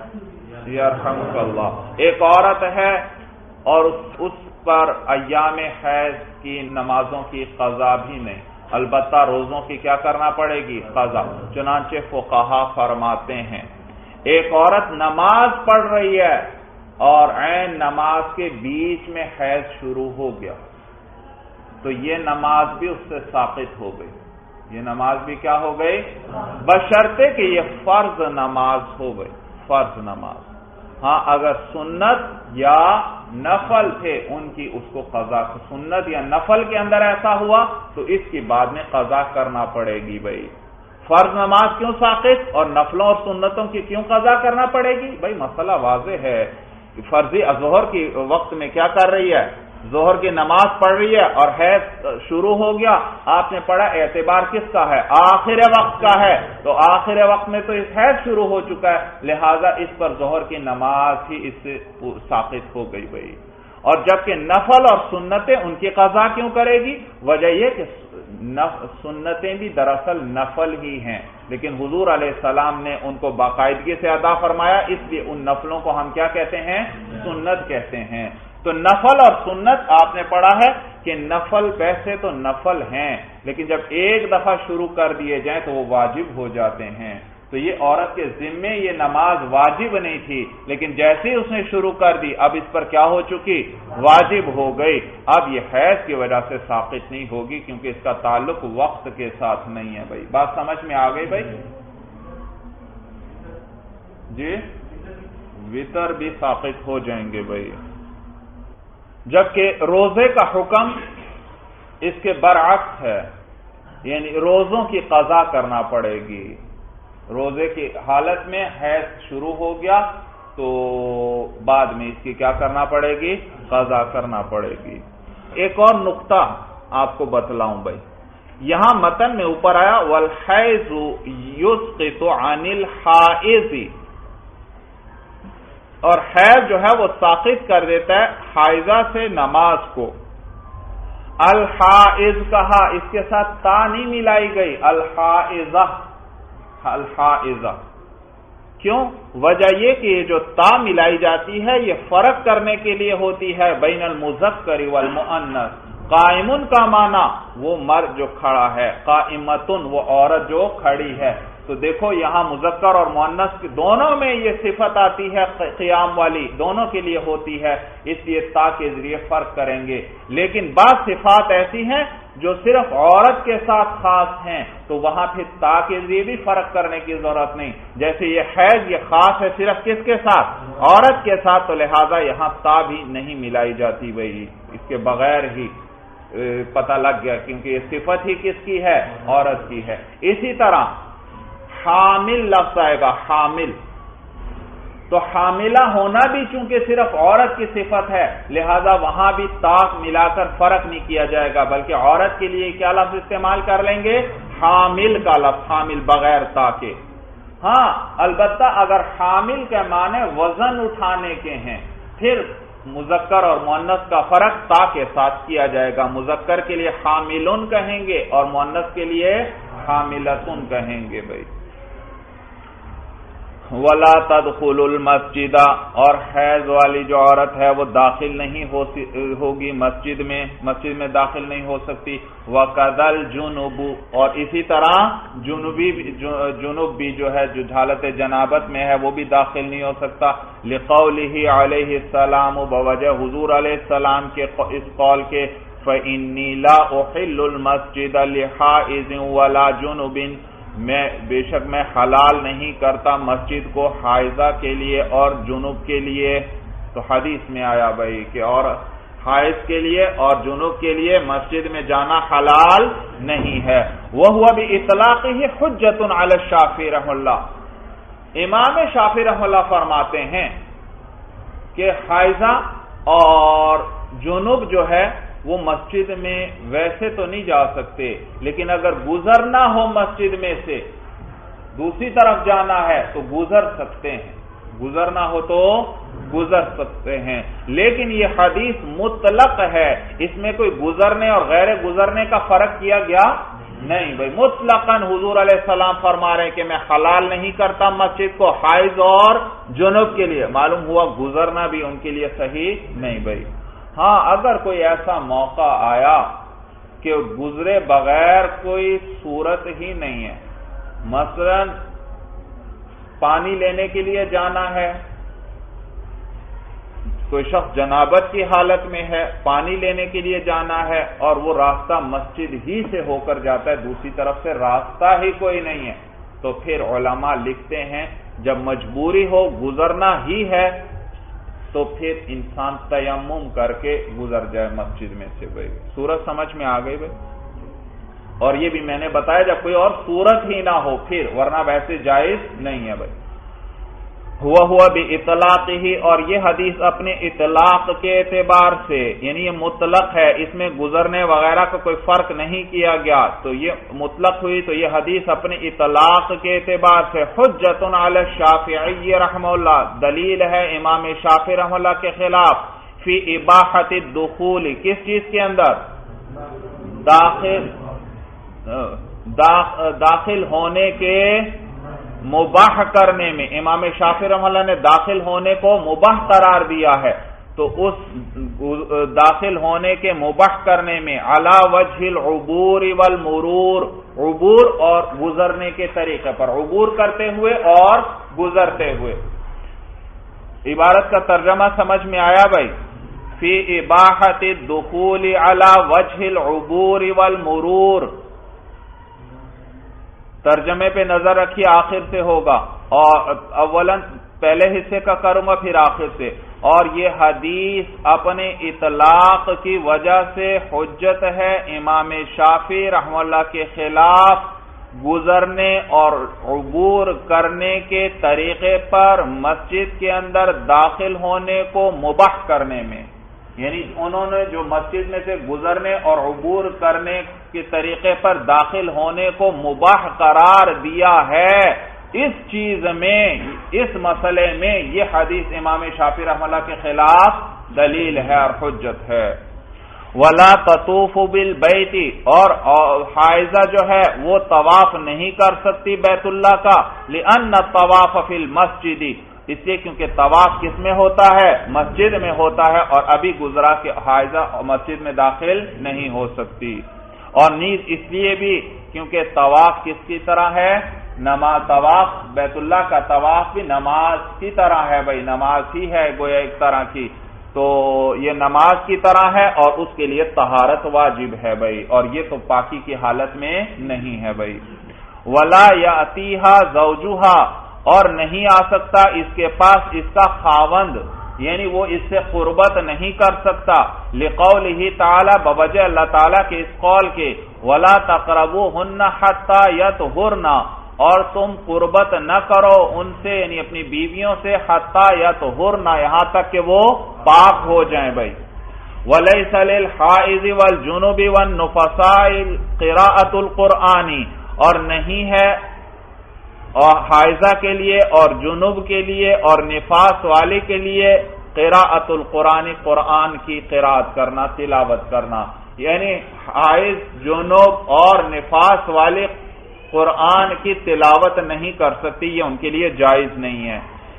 یرحمک اللہ ایک عورت ہے اور اس پر ایام حیض کی نمازوں کی قضا بھی نہیں، البتہ روزوں کی کیا کرنا پڑے گی؟ قضا. چنانچہ فقہا فرماتے ہیں ایک عورت نماز پڑھ رہی ہے اور عین نماز کے بیچ میں حیض شروع ہو گیا تو یہ نماز بھی اس سے ساقط ہو گئی. یہ نماز بھی کیا ہو گئی؟ بشرطے کہ یہ فرض نماز ہو گئی، فرض نماز. ہاں اگر سنت یا نفل تھے ان کی اس کو قضا، سنت یا نفل کے اندر ایسا ہوا تو اس کی بعد میں قضا کرنا پڑے گی بھائی. فرض نماز کیوں ساقط اور نفلوں اور سنتوں کی کیوں قضا کرنا پڑے گی؟ بھائی مسئلہ واضح ہے. فرضی ظہر کی وقت میں کیا کر رہی ہے؟ ظہر کی نماز پڑھ رہی ہے اور حیض شروع ہو گیا. آپ نے پڑھا اعتبار کس کا ہے؟ آخر وقت کا ہے. تو آخر وقت میں تو اس حیض شروع ہو چکا ہے لہذا اس پر ظہر کی نماز ہی اس سے ساقط ہو گئی بھائی. اور جبکہ نفل اور سنتیں ان کی قضا کیوں کرے گی؟ وجہ یہ کہ سنتیں بھی دراصل نفل ہی ہیں لیکن حضور علیہ السلام نے ان کو باقاعدگی سے ادا فرمایا اس لیے ان نفلوں کو ہم کیا کہتے ہیں؟ سنت کہتے ہیں. تو نفل اور سنت آپ نے پڑھا ہے کہ نفل ویسے تو نفل ہیں لیکن جب ایک دفعہ شروع کر دیے جائیں تو وہ واجب ہو جاتے ہیں. تو یہ عورت کے ذمے یہ نماز واجب نہیں تھی لیکن جیسے ہی اس نے شروع کر دی اب اس پر کیا ہو چکی؟ واجب ہو گئی. اب یہ حیض کی وجہ سے ساقط نہیں ہوگی کیونکہ اس کا تعلق وقت کے ساتھ نہیں ہے بھائی. بات سمجھ میں آ گئی بھائی؟ جی وتر بھی ساقط ہو جائیں گے بھائی. جبکہ روزے کا حکم اس کے برعکس ہے، یعنی روزوں کی قضا کرنا پڑے گی. روزے کی حالت میں حیض شروع ہو گیا تو بعد میں اس کی کیا کرنا پڑے گی؟ قضا کرنا پڑے گی. ایک اور نقطہ آپ کو بتلاؤں بھائی. یہاں متن میں اوپر آیا والحیض یسقط عن الحائض اور حیض جو ہے وہ ساقط کر دیتا ہے حائضہ سے نماز کو. الحائض کہا اس کے ساتھ تا نہیں ملائی گئی، الحائضہ الحائضہ. کیوں؟ وجہ یہ کہ یہ جو تا ملائی جاتی ہے یہ فرق کرنے کے لیے ہوتی ہے بین المذکر والمؤنث. قائمن کا معنی وہ مرد جو کھڑا ہے، قائمتن وہ عورت جو کھڑی ہے۔ تو دیکھو یہاں مذکر اور مؤنث دونوں میں یہ صفت آتی ہے قیام والی، دونوں کے لیے ہوتی ہے، اس لیے تا کے ذریعے فرق کریں گے۔ لیکن بعض صفات ایسی ہیں جو صرف عورت کے ساتھ خاص ہیں، تو وہاں پھر تا کے ذریعے بھی فرق کرنے کی ضرورت نہیں۔ جیسے یہ حیض یہ خاص ہے صرف کس کے ساتھ؟ عورت کے ساتھ، تو لہذا یہاں تا بھی نہیں ملائی جاتی، بھائی اس کے بغیر ہی پتہ لگ گیا، کیونکہ یہ صفت ہی کس کی ہے؟ عورت کی ہے۔ اسی طرح حامل لفظ آئے گا، حامل، تو حاملہ ہونا بھی چونکہ صرف عورت کی صفت ہے، لہذا وہاں بھی تا ملا کر فرق نہیں کیا جائے گا، بلکہ عورت کے لیے کیا لفظ استعمال کر لیں گے؟ حامل کا لفظ، حامل بغیر تا کے۔ ہاں البتہ اگر حامل کے معنی وزن اٹھانے کے ہیں، پھر مذکر اور مؤنث کا فرق تا کے ساتھ کیا جائے گا۔ مذکر کے لیے حاملن کہیں گے اور مؤنث کے لیے حاملتن کہیں گے۔ بھائی ولا تدخل المسجد، اور حیض والی جو عورت ہے وہ داخل نہیں ہوگی مسجد میں، مسجد میں داخل نہیں ہو سکتی۔ وکذل جنوب، اور اسی طرح جنوبی جنوب بھی جو ہے جو حالت جنابت میں ہے وہ بھی داخل نہیں ہو سکتا، لقولہ علیہ السلام، بوجہ حضور علیہ السلام کے اس قول کے، فإنی لا احل المسجد لحائض ولا جنوب، میں بے شک میں حلال نہیں کرتا مسجد کو حائضہ کے لیے اور جنوب کے لیے۔ تو حدیث میں آیا بھائی کہ اور حائض کے لیے اور جنوب کے لیے مسجد میں جانا حلال نہیں ہے۔ وہو بإطلاقہ حجۃ علی الشافعی رحمہ اللہ، امام شافعی رحمہ اللہ فرماتے ہیں کہ حائضہ اور جنوب جو ہے وہ مسجد میں ویسے تو نہیں جا سکتے، لیکن اگر گزرنا ہو مسجد میں سے دوسری طرف جانا ہے تو گزر سکتے ہیں، گزرنا ہو تو گزر سکتے ہیں۔ لیکن یہ حدیث مطلق ہے، اس میں کوئی گزرنے اور غیر گزرنے کا فرق کیا گیا نہیں۔ بھائی مطلقاً حضور علیہ السلام فرما رہے ہیں کہ میں حلال نہیں کرتا مسجد کو حائض اور جنوب کے لیے، معلوم ہوا گزرنا بھی ان کے لیے صحیح نہیں۔ بھائی ہاں اگر کوئی ایسا موقع آیا کہ گزرے بغیر کوئی صورت ہی نہیں ہے، مثلا پانی لینے کے لیے جانا ہے، کوئی شخص جنابت کی حالت میں ہے، پانی لینے کے لیے جانا ہے اور وہ راستہ مسجد ہی سے ہو کر جاتا ہے، دوسری طرف سے راستہ ہی کوئی نہیں ہے، تو پھر علماء لکھتے ہیں جب مجبوری ہو گزرنا ہی ہے تو پھر انسان تیمم کر کے گزر جائے مسجد میں سے۔ بھائی صورت سمجھ میں آ گئی بھائی؟ اور یہ بھی میں نے بتایا جب کوئی اور صورت ہی نہ ہو پھر، ورنہ ویسے جائز نہیں ہے۔ بھائی ہوا ہوا بإطلاقہ، اور یہ حدیث اپنے اطلاق کے اعتبار سے یعنی یہ مطلق ہے، اس میں گزرنے وغیرہ کا کوئی فرق نہیں کیا گیا، تو یہ مطلق ہوئی، تو یہ حدیث اپنے اطلاق کے اعتبار سے حجۃ علی الشافعی رحمہ اللہ، دلیل ہے امام شافعی رحمہ اللہ کے خلاف، فی اباحۃ الدخول، کس چیز کے اندر؟ داخل داخل ہونے کے مباح کرنے میں، امام شافعی رحمہ اللہ نے داخل ہونے کو مباح قرار دیا ہے، تو اس داخل ہونے کے مباح کرنے میں علی وجہ العبور والمرور، عبور اور گزرنے کے طریقے پر، عبور کرتے ہوئے اور گزرتے ہوئے۔ عبارت کا ترجمہ سمجھ میں آیا بھائی؟ فی اباحۃ الدخول علی وجہ العبور والمرور، ترجمے پہ نظر رکھیے، آخر سے ہوگا، اور اولاً پہلے حصے کا کروں گا پھر آخر سے۔ اور یہ حدیث اپنے اطلاق کی وجہ سے حجت ہے امام شافعی رحمہ اللہ کے خلاف گزرنے اور عبور کرنے کے طریقے پر مسجد کے اندر داخل ہونے کو مباح کرنے میں، یعنی انہوں نے جو مسجد میں سے گزرنے اور عبور کرنے کے طریقے پر داخل ہونے کو مباح قرار دیا ہے، اس چیز میں، اس مسئلے میں یہ حدیث امام شافعی رحمہ اللہ کے خلاف دلیل ہے اور حجت ہے۔ ولا تطوف بالبیت، اور حائضہ جو ہے وہ طواف نہیں کر سکتی بیت اللہ کا، لأن الطواف فی المسجد، اس لیے کیونکہ طواف کس میں ہوتا ہے؟ مسجد میں ہوتا ہے، اور ابھی گزرا کہ حائضہ مسجد میں داخل نہیں ہو سکتی. اور نیز اس لیے بھی کیونکہ طواف کس کی طرح ہے؟ نماز. طواف بیت اللہ کا طواف بھی نماز کی طرح ہے بھائی، نماز ہی ہے گویا ایک طرح کی، تو یہ نماز کی طرح ہے اور اس کے لیے طہارت واجب ہے بھائی، اور یہ تو پاکی کی حالت میں نہیں ہے بھائی. ولا یاتیھا زوجھا، اور نہیں آ سکتا اس کے پاس اس کا خاوند، یعنی وہ اس سے قربت نہیں کر سکتا. لقولہ تعالی، بوجہ اللہ تعالی کے اس قول کے، ولا تقربوہن حتی یطہرن، اور تم قربت نہ کرو ان سے یعنی اپنی بیویوں سے، حتی یطہرن، یہاں تک کہ وہ پاک ہو جائیں بھائی. ولیس للحائض والجنوب والنفساء قراءۃ القرآن، اور نہیں ہے اور حائضہ کے لیے اور جنوب کے لیے اور نفاس والے کے لیے قراءۃ القرآن، قرآن کی قراءت کرنا، تلاوت کرنا. یعنی حائض، جنوب اور نفاس والے قرآن کی تلاوت نہیں کر سکتی، یہ ان کے لیے جائز نہیں ہے.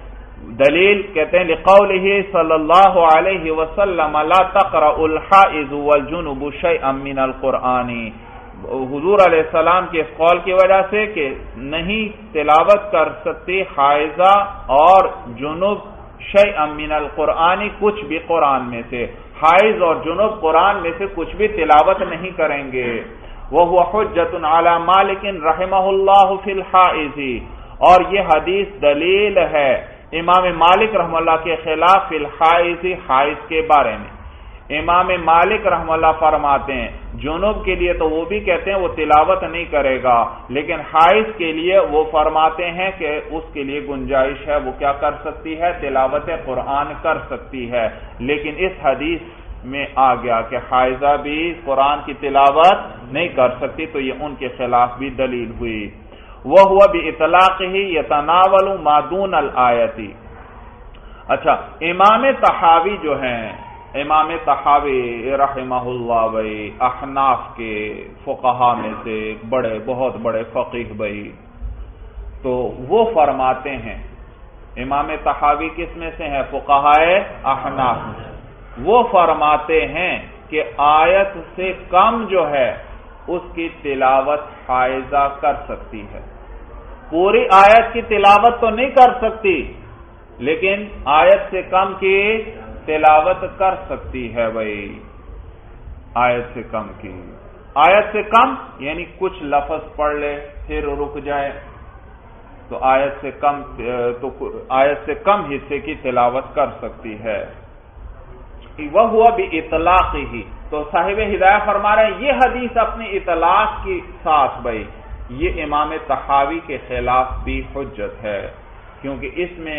دلیل کہتے ہیں لقولہ صلی اللہ علیہ وسلم لا تقرأ الحائض والجنوب شیئا من القرآن، حضور علیہ السلام کے اس قول کی وجہ سے کہ نہیں تلاوت کر سکتی حائضہ اور جنوب شیئا من القرآن، کچھ بھی قرآن میں سے. حائض اور جنوب قرآن میں سے کچھ بھی تلاوت نہیں کریں گے. وَهُوَ حُجَّةٌ عَلَى مَالِكٍ رَحِمَهُ اللَّهُ فِي الْحَائِضِ، اور یہ حدیث دلیل ہے امام مالک رحمہ اللہ کے خلاف فی الحائض، حائض کے بارے میں. امام مالک رحمہ اللہ فرماتے ہیں جنوب کے لیے تو وہ بھی کہتے ہیں وہ تلاوت نہیں کرے گا، لیکن حائض کے لیے وہ فرماتے ہیں کہ اس کے لیے گنجائش ہے، وہ کیا کر سکتی ہے؟ تلاوت قرآن کر سکتی ہے. لیکن اس حدیث میں آ گیا کہ حائضہ بھی قرآن کی تلاوت نہیں کر سکتی، تو یہ ان کے خلاف بھی دلیل ہوئی. وَهُوَ بِإِطْلَاقِهِ يَتَنَاوَلُ مَا دُونَ الْآيَةِ. اچھا، امام طحاوی جو ہیں، امام طحاوی رحمہ اللہ بھائی احناف کے فقہا میں سے بڑے بہت بڑے فقیہ بھائی، تو وہ فرماتے ہیں، امام طحاوی کس میں سے ہیں؟ فقہائے احناف. وہ فرماتے ہیں کہ آیت سے کم جو ہے اس کی تلاوت حائضہ کر سکتی ہے. پوری آیت کی تلاوت تو نہیں کر سکتی، لیکن آیت سے کم کی تلاوت کر سکتی ہے بھائی. آیت سے کم کی، آیت سے کم یعنی کچھ لفظ پڑھ لے پھر رک جائے، تو آیت سے کم تو آیت سے کم حصے کی تلاوت کر سکتی ہے. وَهُوَ بِإِطْلَاقِهِ، تو صاحب ہدایہ فرما رہے ہیں یہ حدیث اپنی اطلاق کے ساتھ بھائی یہ امام طحاوی کے خلاف بھی حجت ہے، کیونکہ اس میں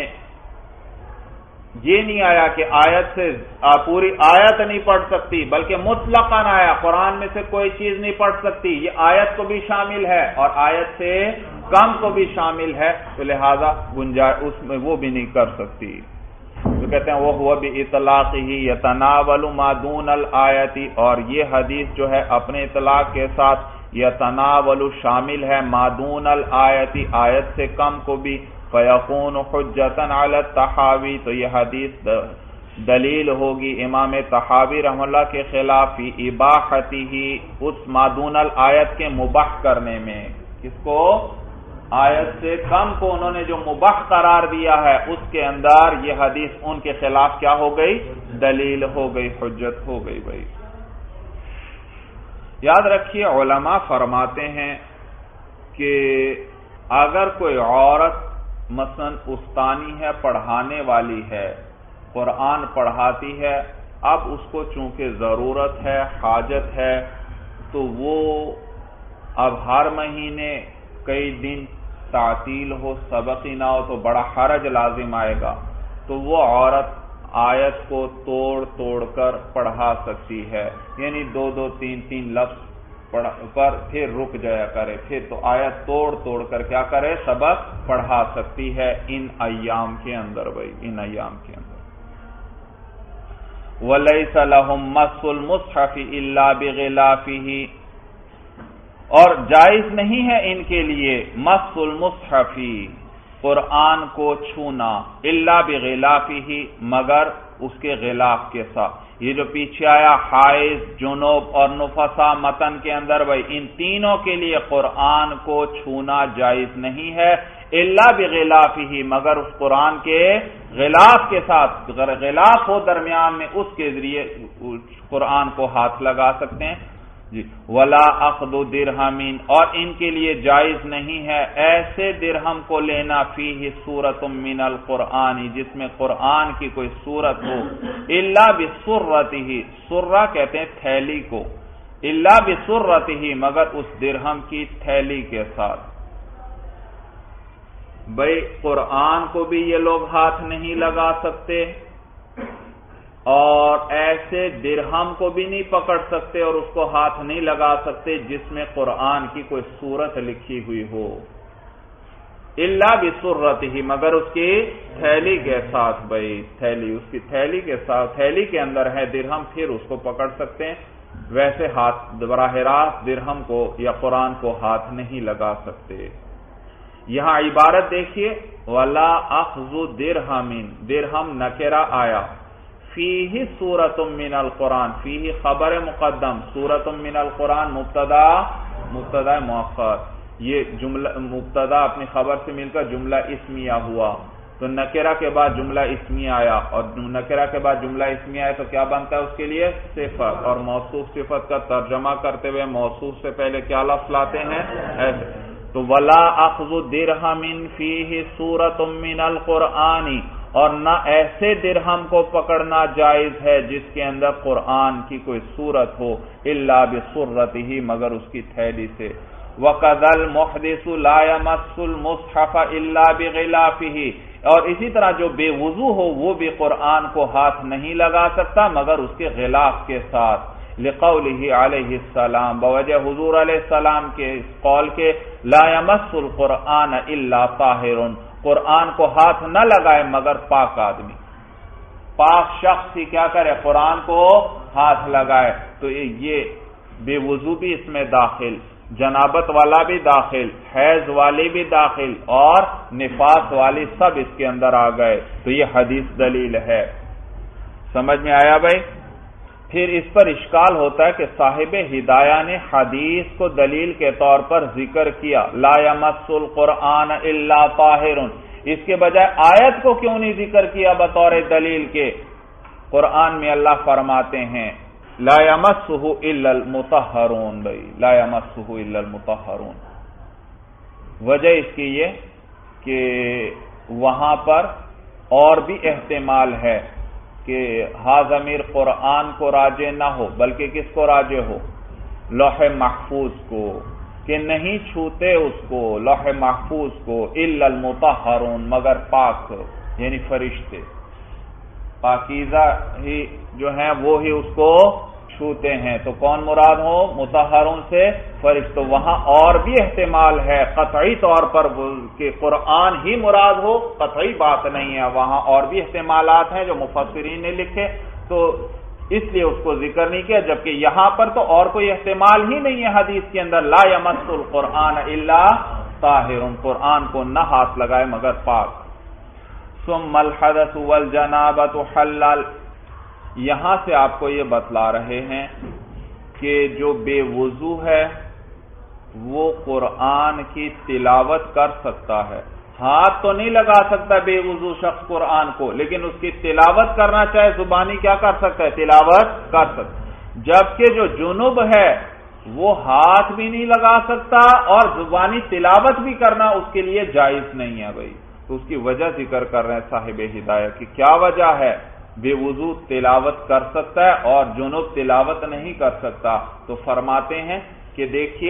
یہ نہیں آیا کہ آیت سے پوری آیت نہیں پڑھ سکتی، بلکہ مطلقاً آیا قرآن میں سے کوئی چیز نہیں پڑھ سکتی، یہ آیت کو بھی شامل ہے اور آیت سے کم کو بھی شامل ہے، تو لہذا گنجائش اس میں وہ بھی نہیں کر سکتی. تو کہتے ہیں وہ ہوا بِإِطْلَاقِهِ يَتَنَاوَلُ مَا دُونَ الْآيَةِ، اور یہ حدیث جو ہے اپنے اطلاق کے ساتھ یتناول شامل ہے ما دون الآیت، آیت سے کم کو بھی. فَيَكُونُ حُجَّةً عَلَى الطَّحَاوِي، تو یہ حدیث دلیل ہوگی امام طحاوی رحمہ اللہ کے خلاف فی اباحتہ، اس ما دون الآیت کے مباح کرنے میں. کس کو؟ آیت سے کم کو انہوں نے جو مباح قرار دیا ہے اس کے اندر یہ حدیث ان کے خلاف کیا ہو گئی؟ دلیل ہو گئی، حجت ہو گئی بھائی. یاد رکھیے علماء فرماتے ہیں کہ اگر کوئی عورت مثلا استانی ہے، پڑھانے والی ہے، قرآن پڑھاتی ہے، اب اس کو چونکہ ضرورت ہے، حاجت ہے، تو وہ اب ہر مہینے کئی دن تعطیل ہو، سبق ہی نہ ہو تو بڑا حرج لازم آئے گا، تو وہ عورت آیت کو توڑ توڑ کر پڑھا سکتی ہے، یعنی دو دو تین تین لفظ پر پھر رک جایا کرے، پھر تو آیت توڑ توڑ کر کیا کرے؟ سبق پڑھا سکتی ہے ان ایام کے اندر بھائی، ان ایام کے اندر. وَلَيْسَ لَهُمْ مَسُّ الْمُصْحَفِ إِلَّا بِغِلَافِهِ، اور جائز نہیں ہے ان کے لیے مس المصحف، قرآن کو چھونا، الا بغلافہ، مگر اس کے غلاف کے ساتھ۔ یہ جو پیچھے آیا حائض، جنوب اور نفسا متن کے اندر، بھائی ان تینوں کے لیے قرآن کو چھونا جائز نہیں ہے، الا بغلافہ، مگر اس قرآن کے غلاف کے ساتھ، غلاف ہو درمیان میں، اس کے ذریعے قرآن کو ہاتھ لگا سکتے ہیں جی۔ ولا اخذ درہم، اور ان کے لیے جائز نہیں ہے ایسے درہم کو لینا، فیہ سورۃ من القرآن، جس میں قرآن کی کوئی سورت ہو، الا بسرتہ، سرہ کہتے ہیں تھیلی کو، الا بسرتہ، مگر اس درہم کی تھیلی کے ساتھ۔ بھئی قرآن کو بھی یہ لوگ ہاتھ نہیں لگا سکتے اور ایسے درہم کو بھی نہیں پکڑ سکتے اور اس کو ہاتھ نہیں لگا سکتے جس میں قرآن کی کوئی سورت لکھی ہوئی ہو، الا بسرتہ، مگر اس کی تھیلی کے ساتھ، بھئی تھیلی، اس کی تھیلی کے ساتھ، تھیلی کے اندر ہے درہم، پھر اس کو پکڑ سکتے ہیں، ویسے ہاتھ براہ راست درہم کو یا قرآن کو ہاتھ نہیں لگا سکتے۔ یہاں عبارت دیکھیے، ولا اخذ درہم، درہم نکرہ آیا، فیہ سورۃ من القرآن، فیہ خبر مقدم، سورۃ من القرآن مبتدا، مبتدا مؤخر، یہ جملہ مبتدا اپنی خبر سے مل کر جملہ اسمیہ ہوا، تو نکرہ کے بعد جملہ اسمیہ آیا، اور نکرہ کے بعد جملہ اسمیہ آیا تو کیا بنتا ہے اس کے لیے؟ صفت، اور موصوف صفت کا ترجمہ کرتے ہوئے موصوف سے پہلے کیا لفظ لاتے ہیں؟ ایسے، تو ولا اخذ درہم فیہ سورۃ من القرآن، اور نہ ایسے درہم کو پکڑنا جائز ہے جس کے اندر قرآن کی کوئی سورت ہو، الا بسرتہ، مگر اس کی تھیلی سے۔ وَقَذَا الْمُحْدِثُ لَا يَمَسُّ الْمُصْحَفَ إِلَّا بِغِلَافِهِ، اور اسی طرح جو بے وضو ہو وہ بھی قرآن کو ہاتھ نہیں لگا سکتا مگر اس کے غلاف کے ساتھ، لقولہ علیہ السلام، بوجہ حضور علیہ السلام کے اس قول کے، لا يمس القرآن الا طاہر، قرآن کو ہاتھ نہ لگائے مگر پاک آدمی، پاک شخص ہی کیا کرے؟ قرآن کو ہاتھ لگائے۔ تو یہ بے وضو بھی اس میں داخل، جنابت والا بھی داخل، حیض والی بھی داخل، اور نفاس والی سب اس کے اندر آ گئے، تو یہ حدیث دلیل ہے۔ سمجھ میں آیا بھائی؟ پھر اس پر اشکال ہوتا ہے کہ صاحب ہدایہ نے حدیث کو دلیل کے طور پر ذکر کیا، لا یمس القرآن الا طاہر، اس کے بجائے آیت کو کیوں نہیں ذکر کیا بطور دلیل کے؟ قرآن میں اللہ فرماتے ہیں لا یمسہ الا المطہرون، بھائی لا یمسہ الا المطہرون، وجہ اس کی یہ کہ وہاں پر اور بھی احتمال ہے کہ ہا ضمیر قرآن کو راجع نہ ہو بلکہ کس کو راجع ہو؟ لوح محفوظ کو، کہ نہیں چھوتے اس کو، لوح محفوظ کو، الا المطہرون، مگر پاک، یعنی فرشتے پاکیزہ ہی جو ہیں وہ ہی اس کو چھوتے ہیں، تو کون مراد ہو؟ مطہرون سے فرشتوں۔ وہاں اور بھی احتمال ہے قطعی طور پر کہ قرآن ہی مراد ہو، قطعی بات نہیں ہے، وہاں اور بھی احتمالات ہیں جو مفسرین نے لکھے، تو اس لیے اس کو ذکر نہیں کیا، جبکہ یہاں پر تو اور کوئی احتمال ہی نہیں ہے حدیث کے اندر، لا یمس القرآن الا طاہر، قرآن کو نہ ہاتھ لگائے مگر پاک۔ ثم الحدث والجنابۃ حلال، یہاں سے آپ کو یہ بتلا رہے ہیں کہ جو بے وضو ہے وہ قرآن کی تلاوت کر سکتا ہے، ہاتھ تو نہیں لگا سکتا بے وضو شخص قرآن کو، لیکن اس کی تلاوت کرنا چاہے زبانی کیا کر سکتا ہے؟ تلاوت کر سکتا، جبکہ جو جنوب ہے وہ ہاتھ بھی نہیں لگا سکتا اور زبانی تلاوت بھی کرنا اس کے لیے جائز نہیں ہے بھائی۔ تو اس کی وجہ ذکر کر رہے ہیں صاحب ہدایہ کی، کیا وجہ ہے؟ بے وضو تلاوت کر سکتا ہے اور جنوب تلاوت نہیں کر سکتا، تو فرماتے ہیں کہ دیکھیے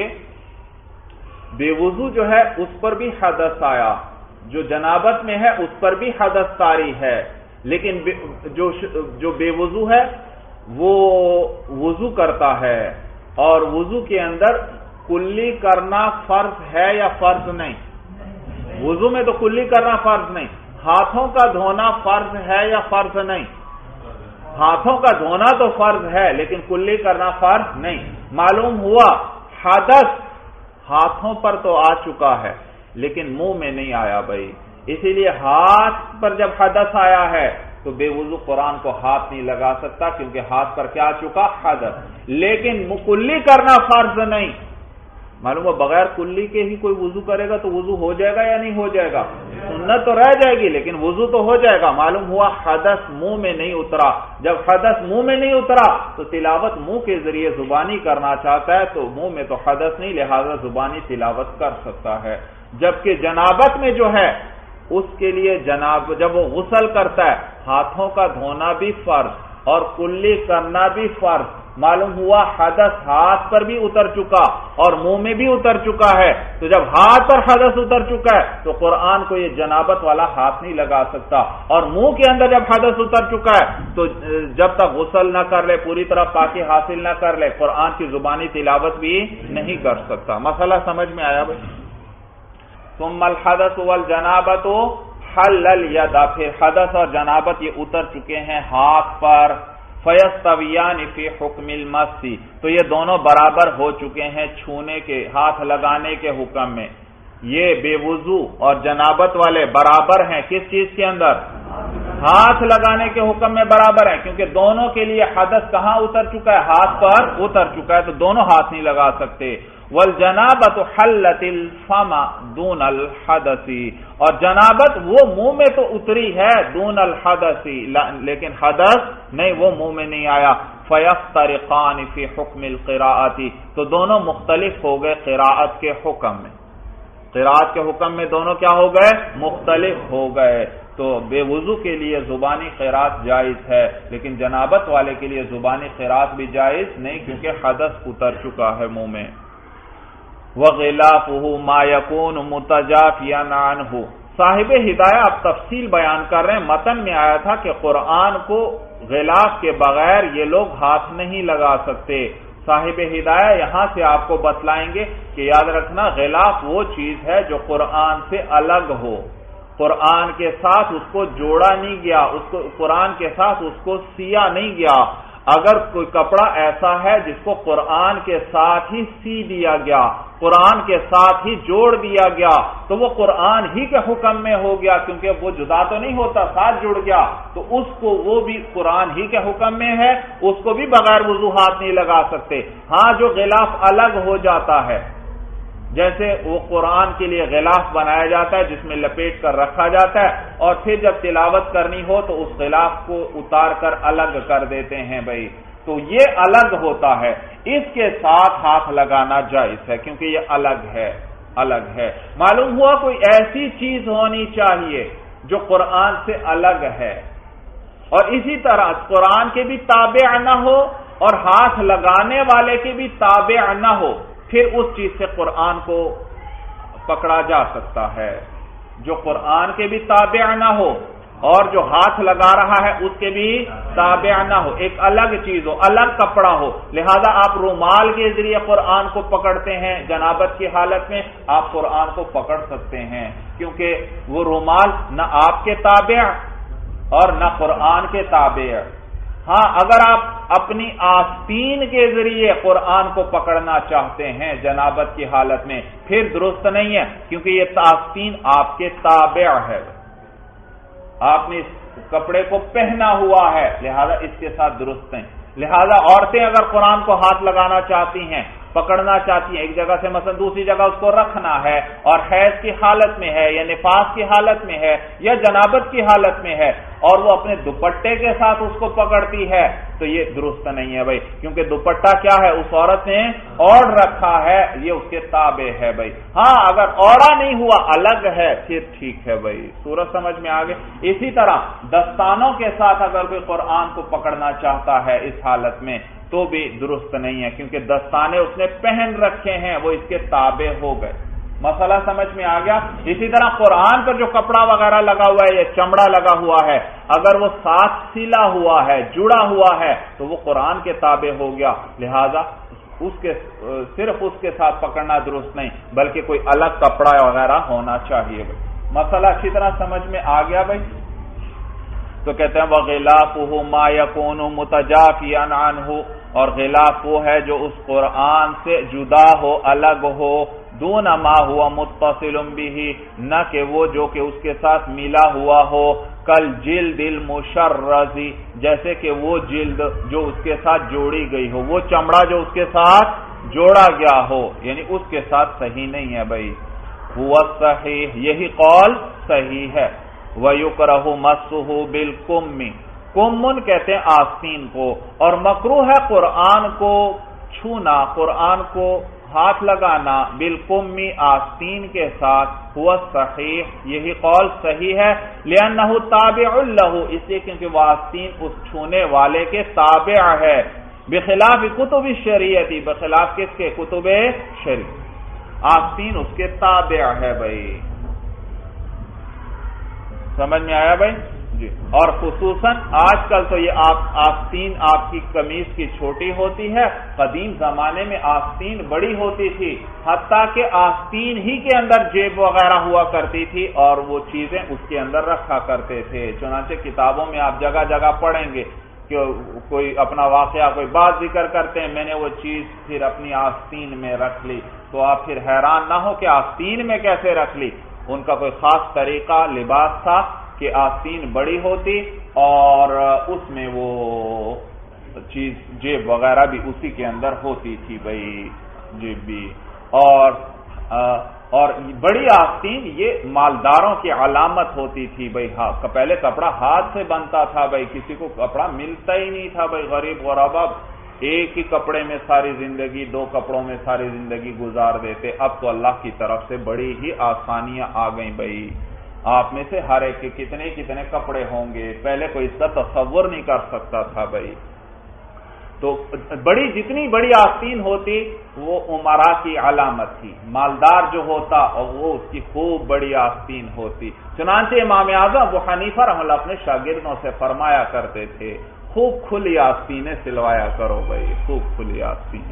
بے وضو جو ہے اس پر بھی حدث آیا، جو جنابت میں ہے اس پر بھی حدث طاری ہے، لیکن جو جو بے وضو ہے وہ وضو کرتا ہے، اور وضو کے اندر کلی کرنا فرض ہے یا فرض نہیں؟ وضو میں تو کلی کرنا فرض نہیں، ہاتھوں کا دھونا فرض ہے یا فرض نہیں؟ ہاتھوں کا دھونا تو فرض ہے لیکن کلی کرنا فرض نہیں۔ معلوم ہوا حدث ہاتھوں پر تو آ چکا ہے لیکن منہ میں نہیں آیا بھائی، اسی لیے ہاتھ پر جب حدث آیا ہے تو بے وضو قرآن کو ہاتھ نہیں لگا سکتا، کیونکہ ہاتھ پر کیا چکا؟ حدث۔ لیکن مکلی کرنا فرض نہیں، معلوم ہو بغیر کلی کے ہی کوئی وضو کرے گا تو وضو ہو جائے گا یا نہیں ہو جائے گا؟ سنت تو رہ جائے گی لیکن وضو تو ہو جائے گا۔ معلوم ہوا حدث منہ میں نہیں اترا، جب حدث منہ میں نہیں اترا تو تلاوت منہ کے ذریعے زبانی کرنا چاہتا ہے تو منہ میں تو حدث نہیں، لہذا زبانی تلاوت کر سکتا ہے۔ جبکہ جنابت میں جو ہے اس کے لیے جناب جب وہ غسل کرتا ہے ہاتھوں کا دھونا بھی فرض اور کلی کرنا بھی فرض۔ معلوم ہوا حدث ہاتھ پر بھی اتر چکا اور منہ میں بھی اتر چکا ہے، تو جب ہاتھ پر حدث اتر چکا ہے تو قرآن کو یہ جنابت والا ہاتھ نہیں لگا سکتا، اور منہ کے اندر جب حدث اتر چکا ہے تو جب تک غسل نہ کر لے، پوری طرح پاکی حاصل نہ کر لے، قرآن کی زبانی تلاوت بھی نہیں کر سکتا۔ مسئلہ سمجھ میں آیا بھائی؟ ثم الحدث والجنابت حل الید، پھر حدث اور جنابت یہ اتر چکے ہیں ہاتھ پر، فیستویان فی حکم المس، تو یہ دونوں برابر ہو چکے ہیں چھونے کے، ہاتھ لگانے کے حکم میں۔ یہ بے وضو اور جنابت والے برابر ہیں کس چیز کے اندر؟ ہاتھ لگانے کے حکم میں برابر ہیں، کیونکہ دونوں کے لیے حدث کہاں اتر چکا ہے؟ ہاتھ پر اتر چکا ہے، تو دونوں ہاتھ نہیں لگا سکتے۔ والجنابت حلت الفم دون الحدث، اور جنابت وہ منہ میں تو اتری ہے دون الحدث، لیکن حدث نہیں، وہ منہ میں نہیں آیا۔ فیفترقان فی حکم القراءۃ، تو دونوں مختلف ہو گئے قراءت کے حکم میں، قراءت کے حکم میں دونوں کیا ہو گئے؟ مختلف ہو گئے۔ تو بے وضو کے لیے زبانی قراءت جائز ہے، لیکن جنابت والے کے لیے زبانی قراءت بھی جائز نہیں، کیونکہ حدث اتر چکا ہے منہ میں۔ وغلافہ ما یکون متجافیا عنہ، صاحب ہدایہ اب تفصیل بیان کر رہے ہیں۔ متن میں آیا تھا کہ قرآن کو غلاف کے بغیر یہ لوگ ہاتھ نہیں لگا سکتے، صاحب ہدایہ یہاں سے آپ کو بتلائیں گے کہ یاد رکھنا غلاف وہ چیز ہے جو قرآن سے الگ ہو، قرآن کے ساتھ اس کو جوڑا نہیں گیا، اس کو قرآن کے ساتھ اس کو سیا نہیں گیا۔ اگر کوئی کپڑا ایسا ہے جس کو قرآن کے ساتھ ہی سی دیا گیا، قرآن کے ساتھ ہی جوڑ دیا گیا، تو وہ قرآن ہی کے حکم میں ہو گیا، کیونکہ وہ جدا تو نہیں ہوتا، ساتھ جڑ گیا، تو اس کو وہ بھی قرآن ہی کے حکم میں ہے، اس کو بھی بغیر وضو ہاتھ نہیں لگا سکتے۔ ہاں جو غلاف الگ ہو جاتا ہے، جیسے وہ قرآن کے لیے غلاف بنایا جاتا ہے جس میں لپیٹ کر رکھا جاتا ہے، اور پھر جب تلاوت کرنی ہو تو اس غلاف کو اتار کر الگ کر دیتے ہیں بھائی، تو یہ الگ ہوتا ہے، اس کے ساتھ ہاتھ لگانا جائز ہے کیونکہ یہ الگ ہے، الگ ہے۔ معلوم ہوا کوئی ایسی چیز ہونی چاہیے جو قرآن سے الگ ہے، اور اسی طرح قرآن کے بھی تابع نہ ہو اور ہاتھ لگانے والے کے بھی تابع نہ ہو، پھر اس چیز سے قرآن کو پکڑا جا سکتا ہے۔ جو قرآن کے بھی تابع نہ ہو اور جو ہاتھ لگا رہا ہے اس کے بھی تابع نہ ہو، ایک الگ چیز ہو، الگ کپڑا ہو، لہذا آپ رومال کے ذریعے قرآن کو پکڑتے ہیں، جنابت کی حالت میں آپ قرآن کو پکڑ سکتے ہیں، کیونکہ وہ رومال نہ آپ کے تابع اور نہ قرآن کے تابع۔ ہاں اگر آپ اپنی آستین کے ذریعے قرآن کو پکڑنا چاہتے ہیں جنابت کی حالت میں، پھر درست نہیں ہے، کیونکہ یہ آستین آپ کے تابع ہے، آپ نے اس کپڑے کو پہنا ہوا ہے، لہذا اس کے ساتھ درست نہیں۔ لہذا عورتیں اگر قرآن کو ہاتھ لگانا چاہتی ہیں، پکڑنا چاہتی ہیں، ایک جگہ سے مثلا دوسری جگہ اس کو رکھنا ہے، اور حیض کی حالت میں ہے یا نفاس کی حالت میں ہے یا جنابت کی حالت میں ہے، اور وہ اپنے دوپٹے کے ساتھ اس کو پکڑتی ہے، تو یہ درست نہیں ہے بھائی، کیونکہ دوپٹہ کیا ہے؟ اس عورت نے اوڑھ رکھا ہے، یہ اس کے تابع ہے بھائی۔ ہاں اگر اوڑا نہیں ہوا، الگ ہے، پھر ٹھیک ہے بھائی، سورج سمجھ میں آگے۔ اسی طرح دستانوں کے ساتھ اگر کوئی قرآن کو پکڑنا چاہتا ہے اس حالت میں تو بھی درست نہیں ہے، کیونکہ دستانے اس نے پہن رکھے ہیں، وہ اس کے تابع ہو گئے۔ مسئلہ سمجھ میں آ گیا؟ اسی طرح قرآن پر جو کپڑا وغیرہ لگا ہوا ہے یا چمڑا لگا ہوا ہے، اگر وہ ساتھ سلا ہوا ہے، جڑا ہوا ہے، تو وہ قرآن کے تابع ہو گیا، لہذا اس کے صرف اس کے ساتھ پکڑنا درست نہیں، بلکہ کوئی الگ کپڑا وغیرہ ہونا چاہیے بھائی۔ مسئلہ اچھی طرح سمجھ میں آ گیا بھائی؟ تو کہتے ہیں وَغِلَافُهُ مَا يَكُونُ مُتَجَافِيًا عَنْهُ، اور غلاف وہ ہے جو اس قرآن سے جدا ہو، الگ ہو، دون ما ہوا متصل به، نہ کہ وہ جو کہ اس کے ساتھ ملا ہوا ہو، کل جلد المشرزی، جیسے کہ وہ جلد جو اس کے ساتھ جوڑی گئی ہو، وہ چمڑا جو اس کے ساتھ جوڑا گیا ہو، یعنی اس کے ساتھ صحیح نہیں ہے بھائی. ہوا صحیح، یہی قول صحیح ہے. وَيُكْرَهُ مَسُّهُ بِالْكُمِّ، کمن کہتے ہیں آستین کو، اور مکروہ ہے قرآن کو چھونا، قرآن کو ہاتھ لگانا، بالکمی آستین کے ساتھ. ہوا صحیح، یہی قول صحیح ہے. لأنه تابع له، اس لیے کیونکہ وہ آستین اس چھونے والے کے تابع ہے. بخلاف کتب الشریعتی، بخلاف کس کے؟ کتب شریعت. آستین اس کے تابع ہے بھائی. سمجھ میں آیا بھائی جی. اور خصوصاً آج کل تو یہ آستین آپ کی قمیض کی چھوٹی ہوتی ہے، قدیم زمانے میں آستین بڑی ہوتی تھی، حتیٰ کہ آستین ہی کے اندر جیب وغیرہ ہوا کرتی تھی اور وہ چیزیں اس کے اندر رکھا کرتے تھے. چنانچہ کتابوں میں آپ جگہ جگہ پڑھیں گے کہ کوئی اپنا واقعہ کوئی بات ذکر کرتے ہیں، میں نے وہ چیز پھر اپنی آستین میں رکھ لی، تو آپ پھر حیران نہ ہو کہ آستین میں کیسے رکھ لی. ان کا کوئی خاص طریقہ لباس تھا کہ آستین بڑی ہوتی اور اس میں وہ چیز جیب وغیرہ بھی اسی کے اندر ہوتی تھی بھائی، جیب بھی. اور اور بڑی آستین یہ مالداروں کی علامت ہوتی تھی بھائی. پہلے کپڑا ہاتھ سے بنتا تھا بھائی، کسی کو کپڑا ملتا ہی نہیں تھا بھائی. غریب غربا ایک ہی کپڑے میں ساری زندگی، دو کپڑوں میں ساری زندگی گزار دیتے. اب تو اللہ کی طرف سے بڑی ہی آسانیاں آ گئیں بھائی. آپ میں سے ہر ایک کے کتنے کتنے کپڑے ہوں گے، پہلے کوئی اس کا تصور نہیں کر سکتا تھا بھائی. تو بڑی جتنی بڑی آستین ہوتی وہ عمرا کی علامت تھی. مالدار جو ہوتا اور وہ اس کی خوب بڑی آستین ہوتی. چنانچہ امام اعظم ابو حنیفہ رحمہ اللہ اپنے شاگردوں سے فرمایا کرتے تھے، خوب کھلی آستینیں سلوایا کرو بھائی، خوب کھلی آستینیں،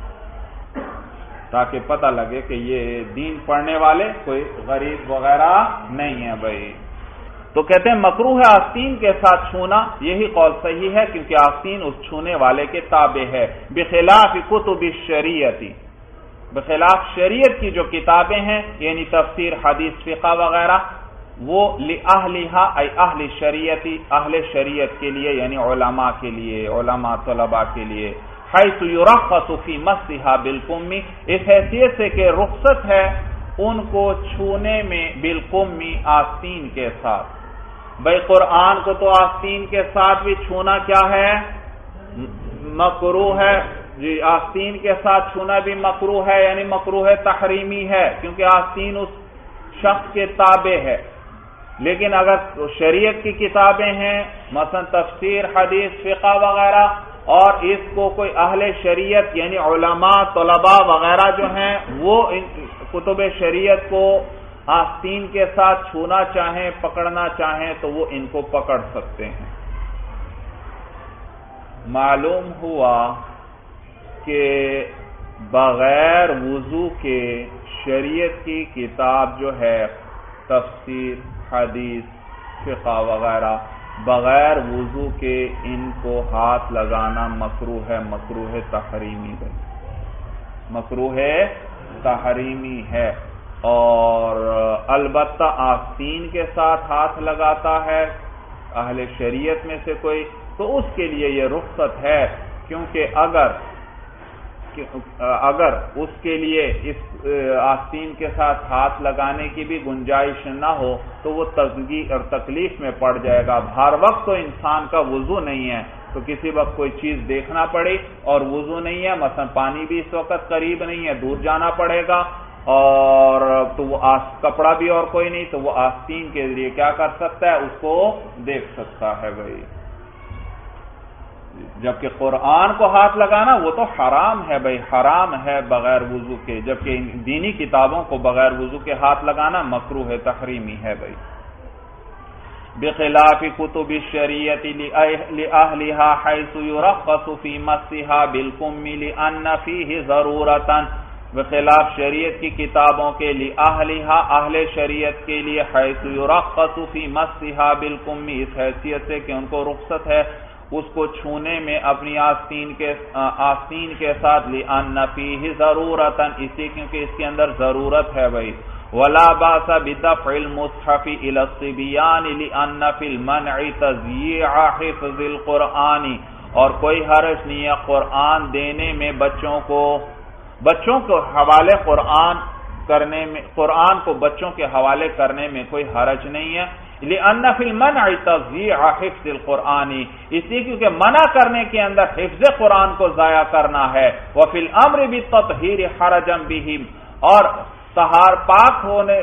تاکہ پتہ لگے کہ یہ دین پڑھنے والے کوئی غریب وغیرہ نہیں ہے بھائی. تو کہتے ہیں مکروہ ہے آستین کے ساتھ چھونا، یہی قول صحیح ہے کیونکہ آستین اس چھونے والے کے تابع ہے. بخلاف کتب الشریعتی، بخلاف شریعت کی جو کتابیں ہیں یعنی تفسیر، حدیث، فقہ وغیرہ، وہ لأہلہا ای اہل شریعتی، اہل شریعت کے لیے یعنی علماء کے لیے، علماء طلباء کے لیے. حیث یرخص فی مسحها بالکم، اس حیثیت سے کہ رخصت ہے ان کو چھونے میں بالکم، آستین کے ساتھ. بھائی قرآن کو تو آستین کے ساتھ بھی چھونا کیا ہے؟ مکروہ ہے جی. آستین کے ساتھ چھونا بھی مکروہ ہے، یعنی مکروہ تحریمی ہے کیونکہ آستین اس شخص کے تابع ہے. لیکن اگر شریعت کی کتابیں ہیں مثلا تفسیر، حدیث، فقہ وغیرہ، اور اس کو کوئی اہل شریعت یعنی علماء، طلباء وغیرہ جو ہیں وہ کتب شریعت کو آستین کے ساتھ چھونا چاہیں، پکڑنا چاہیں تو وہ ان کو پکڑ سکتے ہیں. معلوم ہوا کہ بغیر وضو کے شریعت کی کتاب جو ہے تفسیر، حدیث، فقہ وغیرہ، بغیر وضو کے ان کو ہاتھ لگانا مکروہ ہے، مکروہ تحریمی ہے، مکروہ تحریمی ہے. اور البتہ آستین کے ساتھ ہاتھ لگاتا ہے اہل شریعت میں سے کوئی تو اس کے لیے یہ رخصت ہے، کیونکہ اگر اگر اس کے لیے اس آستین کے ساتھ ہاتھ لگانے کی بھی گنجائش نہ ہو تو وہ تزگی اور تکلیف میں پڑ جائے گا. ہر وقت تو انسان کا وضو نہیں ہے، تو کسی وقت کوئی چیز دیکھنا پڑے اور وضو نہیں ہے، مثلا پانی بھی اس وقت قریب نہیں ہے، دور جانا پڑے گا، اور تو وہ کپڑا بھی اور کوئی نہیں، تو وہ آستین کے ذریعے کیا کر سکتا ہے؟ اس کو دیکھ سکتا ہے بھائی. جبکہ قرآن کو ہاتھ لگانا وہ تو حرام ہے بھائی، حرام ہے بغیر وضو کے، جبکہ دینی کتابوں کو بغیر وضو کے ہاتھ لگانا مکروہ ہے، تحریمی ہے بھائی. بخلاف کتب الشریعت لأہلہا حیث یرخص فی مسحها بالکم لأن فیہ ضرورتا، بخلاف شریعت کی کتابوں کے لأہلہا، اہل شریعت کے لیے، حیث یرخص فی مسحها بالکم، اس حیثیت سے کہ ان کو رخصت ہے اس کو چھونے میں اپنی آستین کے آستین کے ساتھ لأن فیہ ضرورتا اسی کیونکہ اس کے اندر ضرورت ہے بھائی ولا باس بدفع المصحف الى الصبیان لأن فی المنع تضییع حفظ القرآن اور کوئی حرج نہیں ہے قرآن دینے میں بچوں کو بچوں کو حوالے قرآن کرنے میں قرآن کو بچوں کے حوالے کرنے میں کوئی حرج نہیں ہے لأن فی المنع تضییع حفظ القرآن اس لیے کیونکہ منع کرنے کے اندر حفظ قرآن کو ضائع کرنا ہے وفی الامر بالتطہیر حرجا بہم اور طہار پاک ہونے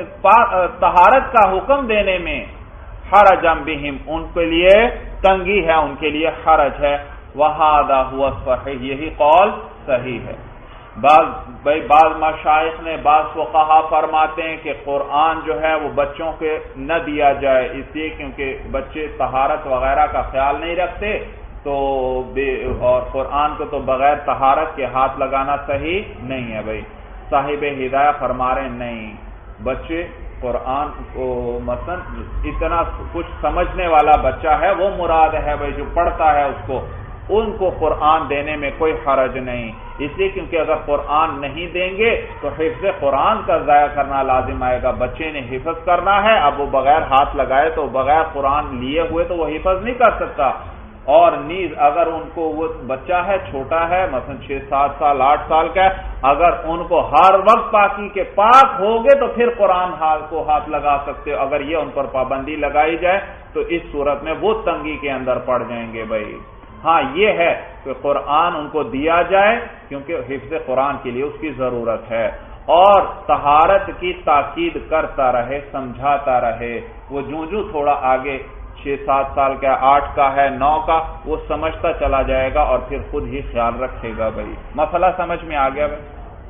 طہارت کا حکم دینے میں حرجا بہم ان کے لیے تنگی ہے ان کے لیے حرج ہے وہذا هو الصحیح یہی قول صحیح ہے بعض بھائی بعض مشائخ نے بعض فقہا فرماتے ہیں کہ قرآن جو ہے وہ بچوں کے نہ دیا جائے اس لیے کیونکہ بچے طہارت وغیرہ کا خیال نہیں رکھتے تو اور قرآن کو تو بغیر طہارت کے ہاتھ لگانا صحیح نہیں ہے بھائی صاحب ہدایہ فرما رہے نہیں بچے قرآن کو مثلا اتنا کچھ سمجھنے والا بچہ ہے وہ مراد ہے بھائی جو پڑھتا ہے اس کو ان کو قرآن دینے میں کوئی حرج نہیں اس لیے کیونکہ اگر قرآن نہیں دیں گے تو حفظ قرآن کا ضائع کرنا لازم آئے گا بچے نے حفظ کرنا ہے اب وہ بغیر ہاتھ لگائے تو بغیر قرآن لیے ہوئے تو وہ حفظ نہیں کر سکتا اور نیز اگر ان کو وہ بچہ ہے چھوٹا ہے مثلا چھ سات سال آٹھ سال کا ہے اگر ان کو ہر وقت پاکی کے پاک ہوگے تو پھر قرآن کو ہاتھ لگا سکتے اگر یہ ان پر پابندی لگائی جائے تو اس صورت میں وہ تنگی کے اندر پڑ جائیں گے بھائی ہاں یہ ہے کہ قرآن ان کو دیا جائے کیونکہ حفظ قرآن کے لیے اس کی ضرورت ہے اور طہارت کی تاکید کرتا رہے سمجھاتا رہے وہ جوں جوں تھوڑا آگے چھ سات سال کا آٹھ کا ہے نو کا وہ سمجھتا چلا جائے گا اور پھر خود ہی خیال رکھے گا بھائی مسئلہ سمجھ میں آ گیا بھائی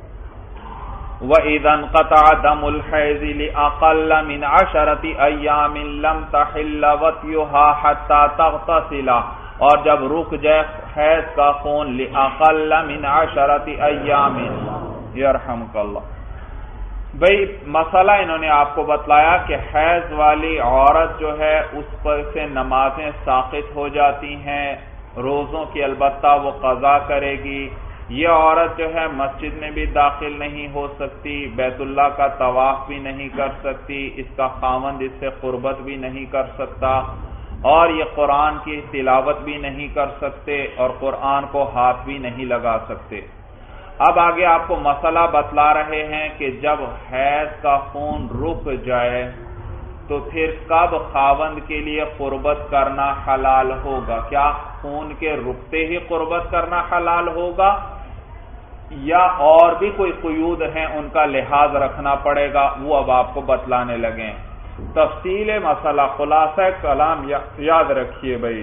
وَإِذَا انْقَطَعَ دَمُ الْحَيْضِ لِأَقَلَّ مِنْ عَشَرَةِ أَيَّامٍ لَمْ تَحِلَّ وَطْيُهَا حَتَّى تَغْتَسِلَ اور جب رک جائے حیض کا خون لِأَقَلَّ مِنْ عَشَرَةِ أَيَّامٍ یرحمک اللہ بھئی مسئلہ انہوں نے آپ کو بتلایا کہ حیض والی عورت جو ہے اس پر سے نمازیں ساقط ہو جاتی ہیں روزوں کی البتہ وہ قضا کرے گی یہ عورت جو ہے مسجد میں بھی داخل نہیں ہو سکتی بیت اللہ کا طواف بھی نہیں کر سکتی اس کا خاوند اس سے قربت بھی نہیں کر سکتا اور یہ قرآن کی تلاوت بھی نہیں کر سکتے اور قرآن کو ہاتھ بھی نہیں لگا سکتے اب آگے آپ کو مسئلہ بتلا رہے ہیں کہ جب حیض کا خون رک جائے تو پھر کب خاوند کے لیے قربت کرنا حلال ہوگا کیا خون کے رکتے ہی قربت کرنا حلال ہوگا یا اور بھی کوئی قیود ہیں ان کا لحاظ رکھنا پڑے گا وہ اب آپ کو بتلانے لگیں تفصیل مسئلہ خلاصہ کلام یاد رکھیے بھائی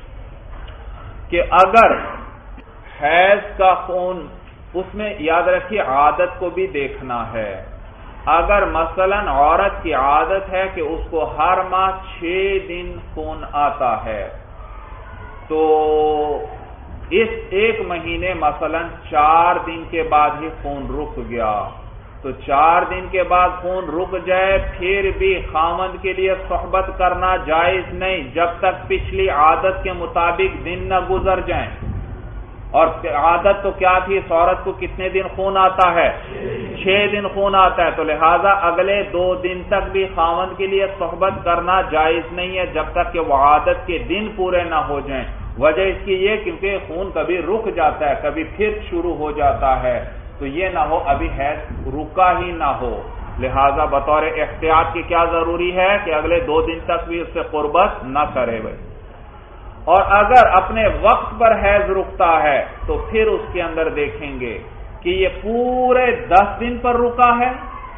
کہ اگر حیض کا خون اس میں یاد رکھیے عادت کو بھی دیکھنا ہے اگر مثلا عورت کی عادت ہے کہ اس کو ہر ماہ چھ دن خون آتا ہے تو اس ایک مہینے مثلا چار دن کے بعد ہی خون رک گیا تو چار دن کے بعد خون رک جائے پھر بھی خاوند کے لیے صحبت کرنا جائز نہیں جب تک پچھلی عادت کے مطابق دن نہ گزر جائیں اور عادت تو کیا تھی اس عورت کو کتنے دن خون آتا ہے چھ دن خون آتا ہے تو لہٰذا اگلے دو دن تک بھی خاوند کے لیے صحبت کرنا جائز نہیں ہے جب تک کہ وہ عادت کے دن پورے نہ ہو جائیں وجہ اس کی یہ کیونکہ خون کبھی رک جاتا ہے کبھی پھر شروع ہو جاتا ہے تو یہ نہ ہو ابھی حیض رکا ہی نہ ہو لہٰذا بطور احتیاط کی کیا ضروری ہے کہ اگلے دو دن تک بھی اس سے قربت نہ کرے بھائی اور اگر اپنے وقت پر حیض رکتا ہے تو پھر اس کے اندر دیکھیں گے کہ یہ پورے دس دن پر رکا ہے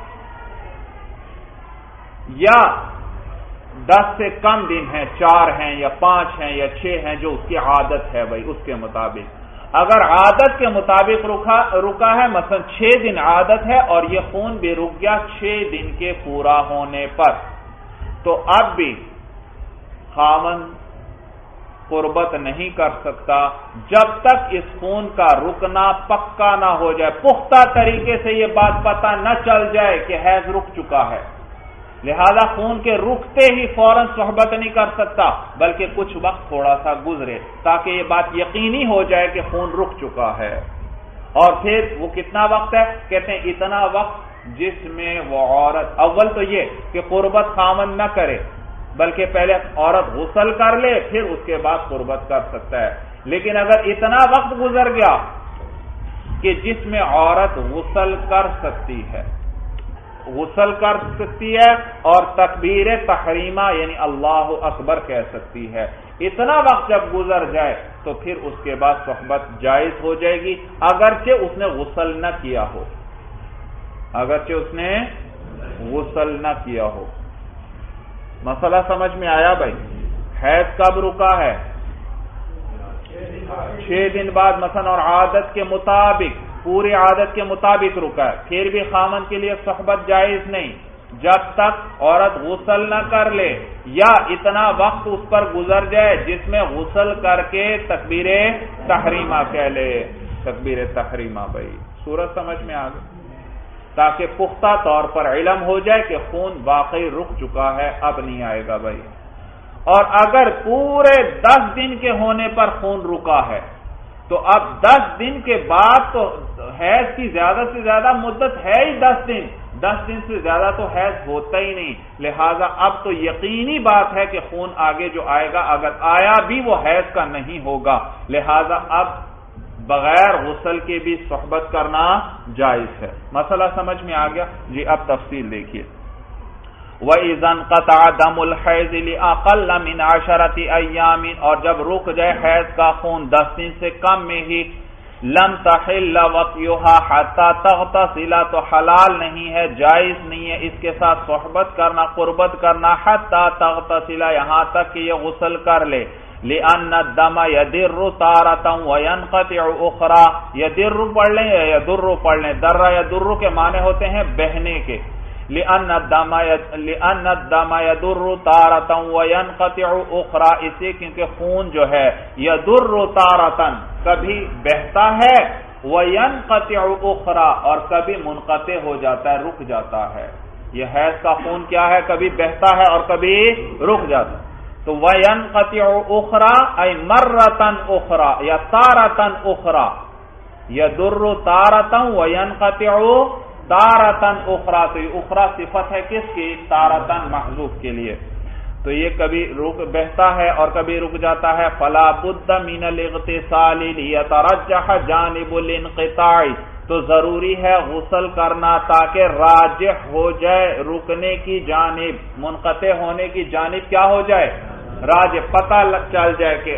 یا دس سے کم دن ہیں چار ہیں یا پانچ ہیں یا چھ ہیں جو اس کی عادت ہے بھائی اس کے مطابق اگر عادت کے مطابق رکا رکا ہے مثلا چھ دن عادت ہے اور یہ خون بھی رک گیا چھ دن کے پورا ہونے پر تو اب بھی خاوند قربت نہیں کر سکتا جب تک اس خون کا رکنا پکا نہ ہو جائے پختہ طریقے سے یہ بات پتہ نہ چل جائے کہ حیض رک چکا ہے لہذا خون کے رکتے ہی فوراً صحبت نہیں کر سکتا، بلکہ کچھ وقت تھوڑا سا گزرے تاکہ یہ بات یقینی ہو جائے کہ خون رک چکا ہے۔ اور پھر وہ کتنا وقت ہے؟ کہتے ہیں اتنا وقت جس میں وہ عورت، اول تو یہ کہ قربت خامن نہ کرے، بلکہ پہلے عورت غسل کر لے پھر اس کے بعد قربت کر سکتا ہے۔ لیکن اگر اتنا وقت گزر گیا کہ جس میں عورت غسل کر سکتی ہے غسل کر سکتی ہے اور تکبیر تحریمہ یعنی اللہ اکبر کہہ سکتی ہے، اتنا وقت جب گزر جائے تو پھر اس کے بعد صحبت جائز ہو جائے گی، اگرچہ اس نے غسل نہ کیا ہو اگرچہ اس نے غسل نہ کیا ہو۔ مسئلہ سمجھ میں آیا بھائی؟ حیض کب رکا ہے؟ چھ دن بعد مثلا، اور عادت کے مطابق، پوری عادت کے مطابق رکا ہے، پھر بھی خامن کے لیے صحبت جائز نہیں جب تک عورت غسل نہ کر لے یا اتنا وقت اس پر گزر جائے جس میں غسل کر کے تکبیر تحریمہ کہہ لے۔ تکبیر تحریمہ بھائی صورت سمجھ میں آ گئی، تاکہ پختہ طور پر علم ہو جائے کہ خون واقعی رک چکا ہے، اب نہیں آئے گا بھائی۔ اور اگر پورے دس دن کے ہونے پر خون رکا ہے تو اب دس دن کے بعد تو حیض کی زیادہ سے زیادہ مدت ہے ہی دس دن دس دن سے زیادہ تو حیض ہوتا ہی نہیں، لہذا اب تو یقینی بات ہے کہ خون آگے جو آئے گا اگر آیا بھی وہ حیض کا نہیں ہوگا، لہذا اب بغیر غسل کے بھی صحبت کرنا جائز ہے۔ مسئلہ سمجھ میں آ گیا جی؟ اب تفصیل دیکھیے۔ وَإِذَا انْقَطَعَ دَمُ الْحَيْضِ لِأَقَلَّ مِنْ عَشَرَةِ أَيَّامٍ، اور جب رک جائے حیض کا خون دس دن سے کم میں ہی، لَمْ تَحِلَّ وَطْيُهَا حَتَّى تَغْتَسِلَ، تو حلال نہیں ہے، جائز نہیں ہے اس کے ساتھ صحبت کرنا، قربت کرنا، حَتَّى تَغْتَسِلَ، یہاں تک کہ یہ غسل کر لے۔ لِأَنَّ الدَّمَ يَدِرُّ تَارَةً وَيَنْقَطِعُ أُخْرَى، يَدِرُّ پڑھ لیں یا يَدُرُّ پڑھ لیں، درّ يَدُرُّ کے معنی ہوتے ہیں بہنے کے۔ لِأَنَّ الدَّمَ لِأَنَّ الدَّمَ يَدُرُّ تَارَةً وَيَنْقَطِعُ أُخْرَى، اسے کیونکہ خون جو ہے يَدُرُّ تَارَةً کبھی بہتا ہے، وَيَنْقَطِعُ أُخْرَى اور کبھی منقطع ہو جاتا ہے، رک جاتا ہے۔ یہ حیض کا خون کیا ہے؟ کبھی بہتا ہے اور کبھی رک جاتا ہے۔ تو وَيَنْقَطِعُ أُخْرَى أي مَرَّةً أُخْرَى یا تَارَةً أُخْرَى، يَدُرُّ تَارَةً وَيَنْقَطِعُ تَارَةً أُخْرَى، تو یہ اخرى صفت ہے کس کی؟ تارةً محذوف کے لیے۔ تو یہ کبھی رک بہتا ہے اور کبھی رک جاتا ہے۔ فَلَا بُدَّ مِنَ الْاغْتِسَالِ لِيَتَرَجَّحَ جَانِبُ الْانْقِطَاعِ، تو ضروری ہے غسل کرنا تاکہ راجح ہو جائے رکنے کی جانب، منقطع ہونے کی جانب کیا ہو جائے؟ راجح، پتہ چل جائے کہ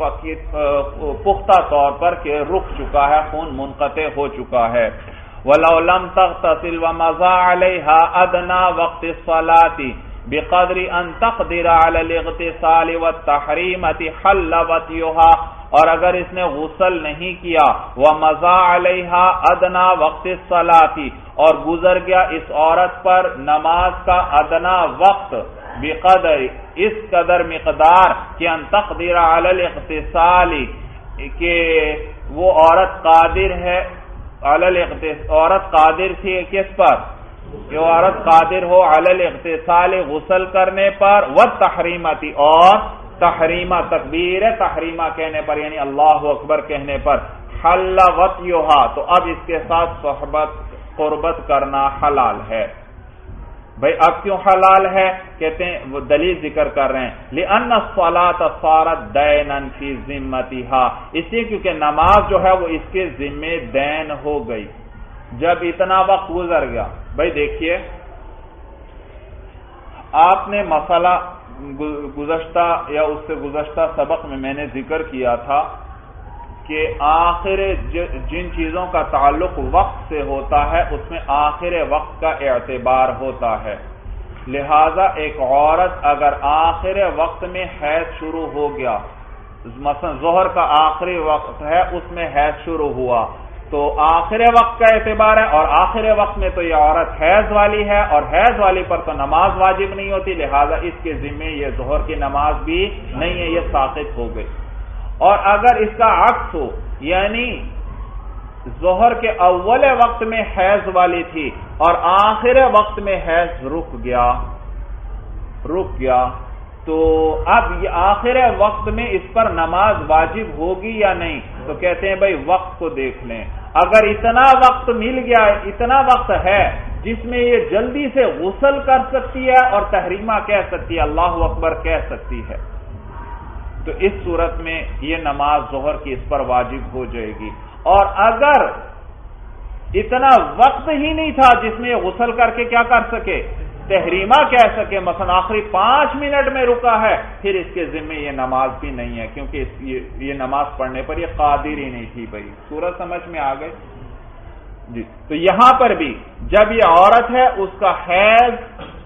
پختہ طور پر کہ رک چکا ہے، خون منقطع ہو چکا ہے۔ وَلَوْ لَمْ تَغْتَسِلْ وَمَضَىٰ عَلَيْهَا أَدْنَىٰ وَقْتِ الصَّلَاةِ بِقَدْرِ أَن تَقْدِرَ عَلَى الْاغْتِسَالِ وَالتَّحْرِيمَةِ حَلَّ وَطْيُهَا، اور اگر اس نے غسل نہیں کیا، وَمَضَىٰ عَلَيْهَا أَدْنَىٰ وَقْتِ الصَّلَاةِ اور گزر گیا اس عورت پر نماز کا ادنا وقت، بقدر اس قدر مقدار کہ ان تقدر علی الاغتسال، کہ وہ عورت قادر ہے، علی الاغتسال عورت قادر تھی کس پر؟ کہ عورت قادر ہو علی الاغتسال غسل کرنے پر، والتحریمتی اور تحریمہ تکبیر تحریمہ کہنے پر یعنی اللہ اکبر کہنے پر، حل وطیھا، تو اب اس کے ساتھ صحبت قربت کرنا حلال ہے۔ بھئی اب کیوں حلال ہے؟ کہتے ہیں وہ دلیل ذکر کر رہے ہیں، لِأَنَّ الصَّلَاةَ صَارَتْ دَيْنًا فِي ذِمَّتِهَا، اس لیے کیونکہ نماز جو ہے وہ اس کے ذمے دین ہو گئی جب اتنا وقت گزر گیا۔ بھئی دیکھیے، آپ نے مسئلہ گزشتہ یا اس سے گزشتہ سبق میں میں نے ذکر کیا تھا کہ آخر جن چیزوں کا تعلق وقت سے ہوتا ہے اس میں آخر وقت کا اعتبار ہوتا ہے، لہذا ایک عورت اگر آخر وقت میں حیض شروع ہو گیا، مثلا ظہر کا آخری وقت ہے اس میں حیض شروع ہوا، تو آخر وقت کا اعتبار ہے، اور آخر وقت میں تو یہ عورت حیض والی ہے اور حیض والی پر تو نماز واجب نہیں ہوتی، لہذا اس کے ذمے یہ ظہر کی نماز بھی نہیں ہے، یہ ساقط ہو گئی۔ اور اگر اس کا عکس ہو، یعنی ظہر کے اول وقت میں حیض والی تھی اور آخر وقت میں حیض رک گیا، رک گیا تو اب یہ آخر وقت میں اس پر نماز واجب ہوگی یا نہیں؟ تو کہتے ہیں بھائی وقت کو دیکھ لیں، اگر اتنا وقت مل گیا، اتنا وقت ہے جس میں یہ جلدی سے غسل کر سکتی ہے اور تحریمہ کہہ سکتی ہے، اللہ اکبر کہہ سکتی ہے، تو اس صورت میں یہ نماز ظہر کی اس پر واجب ہو جائے گی۔ اور اگر اتنا وقت ہی نہیں تھا جس میں یہ غسل کر کے کیا کر سکے، تحریمہ کہہ سکے، مثلا آخری پانچ منٹ میں رکا ہے، پھر اس کے ذمے یہ نماز بھی نہیں ہے، کیونکہ اس یہ نماز پڑھنے پر یہ قادر ہی نہیں تھی۔ بھائی سورج سمجھ میں آ گئے جی؟ تو یہاں پر بھی جب یہ عورت ہے اس کا حیض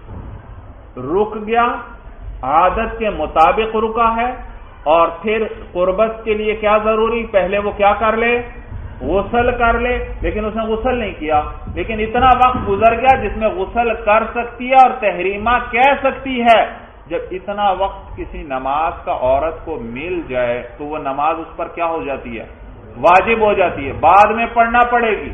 رک گیا، عادت کے مطابق رکا ہے، اور پھر قربت کے لیے کیا ضروری، پہلے وہ کیا کر لے، غسل کر لے، لیکن اس نے غسل نہیں کیا، لیکن اتنا وقت گزر گیا جس میں غسل کر سکتی ہے اور تحریمہ کہہ سکتی ہے۔ جب اتنا وقت کسی نماز کا عورت کو مل جائے تو وہ نماز اس پر کیا ہو جاتی ہے، واجب ہو جاتی ہے، بعد میں پڑھنا پڑے گی،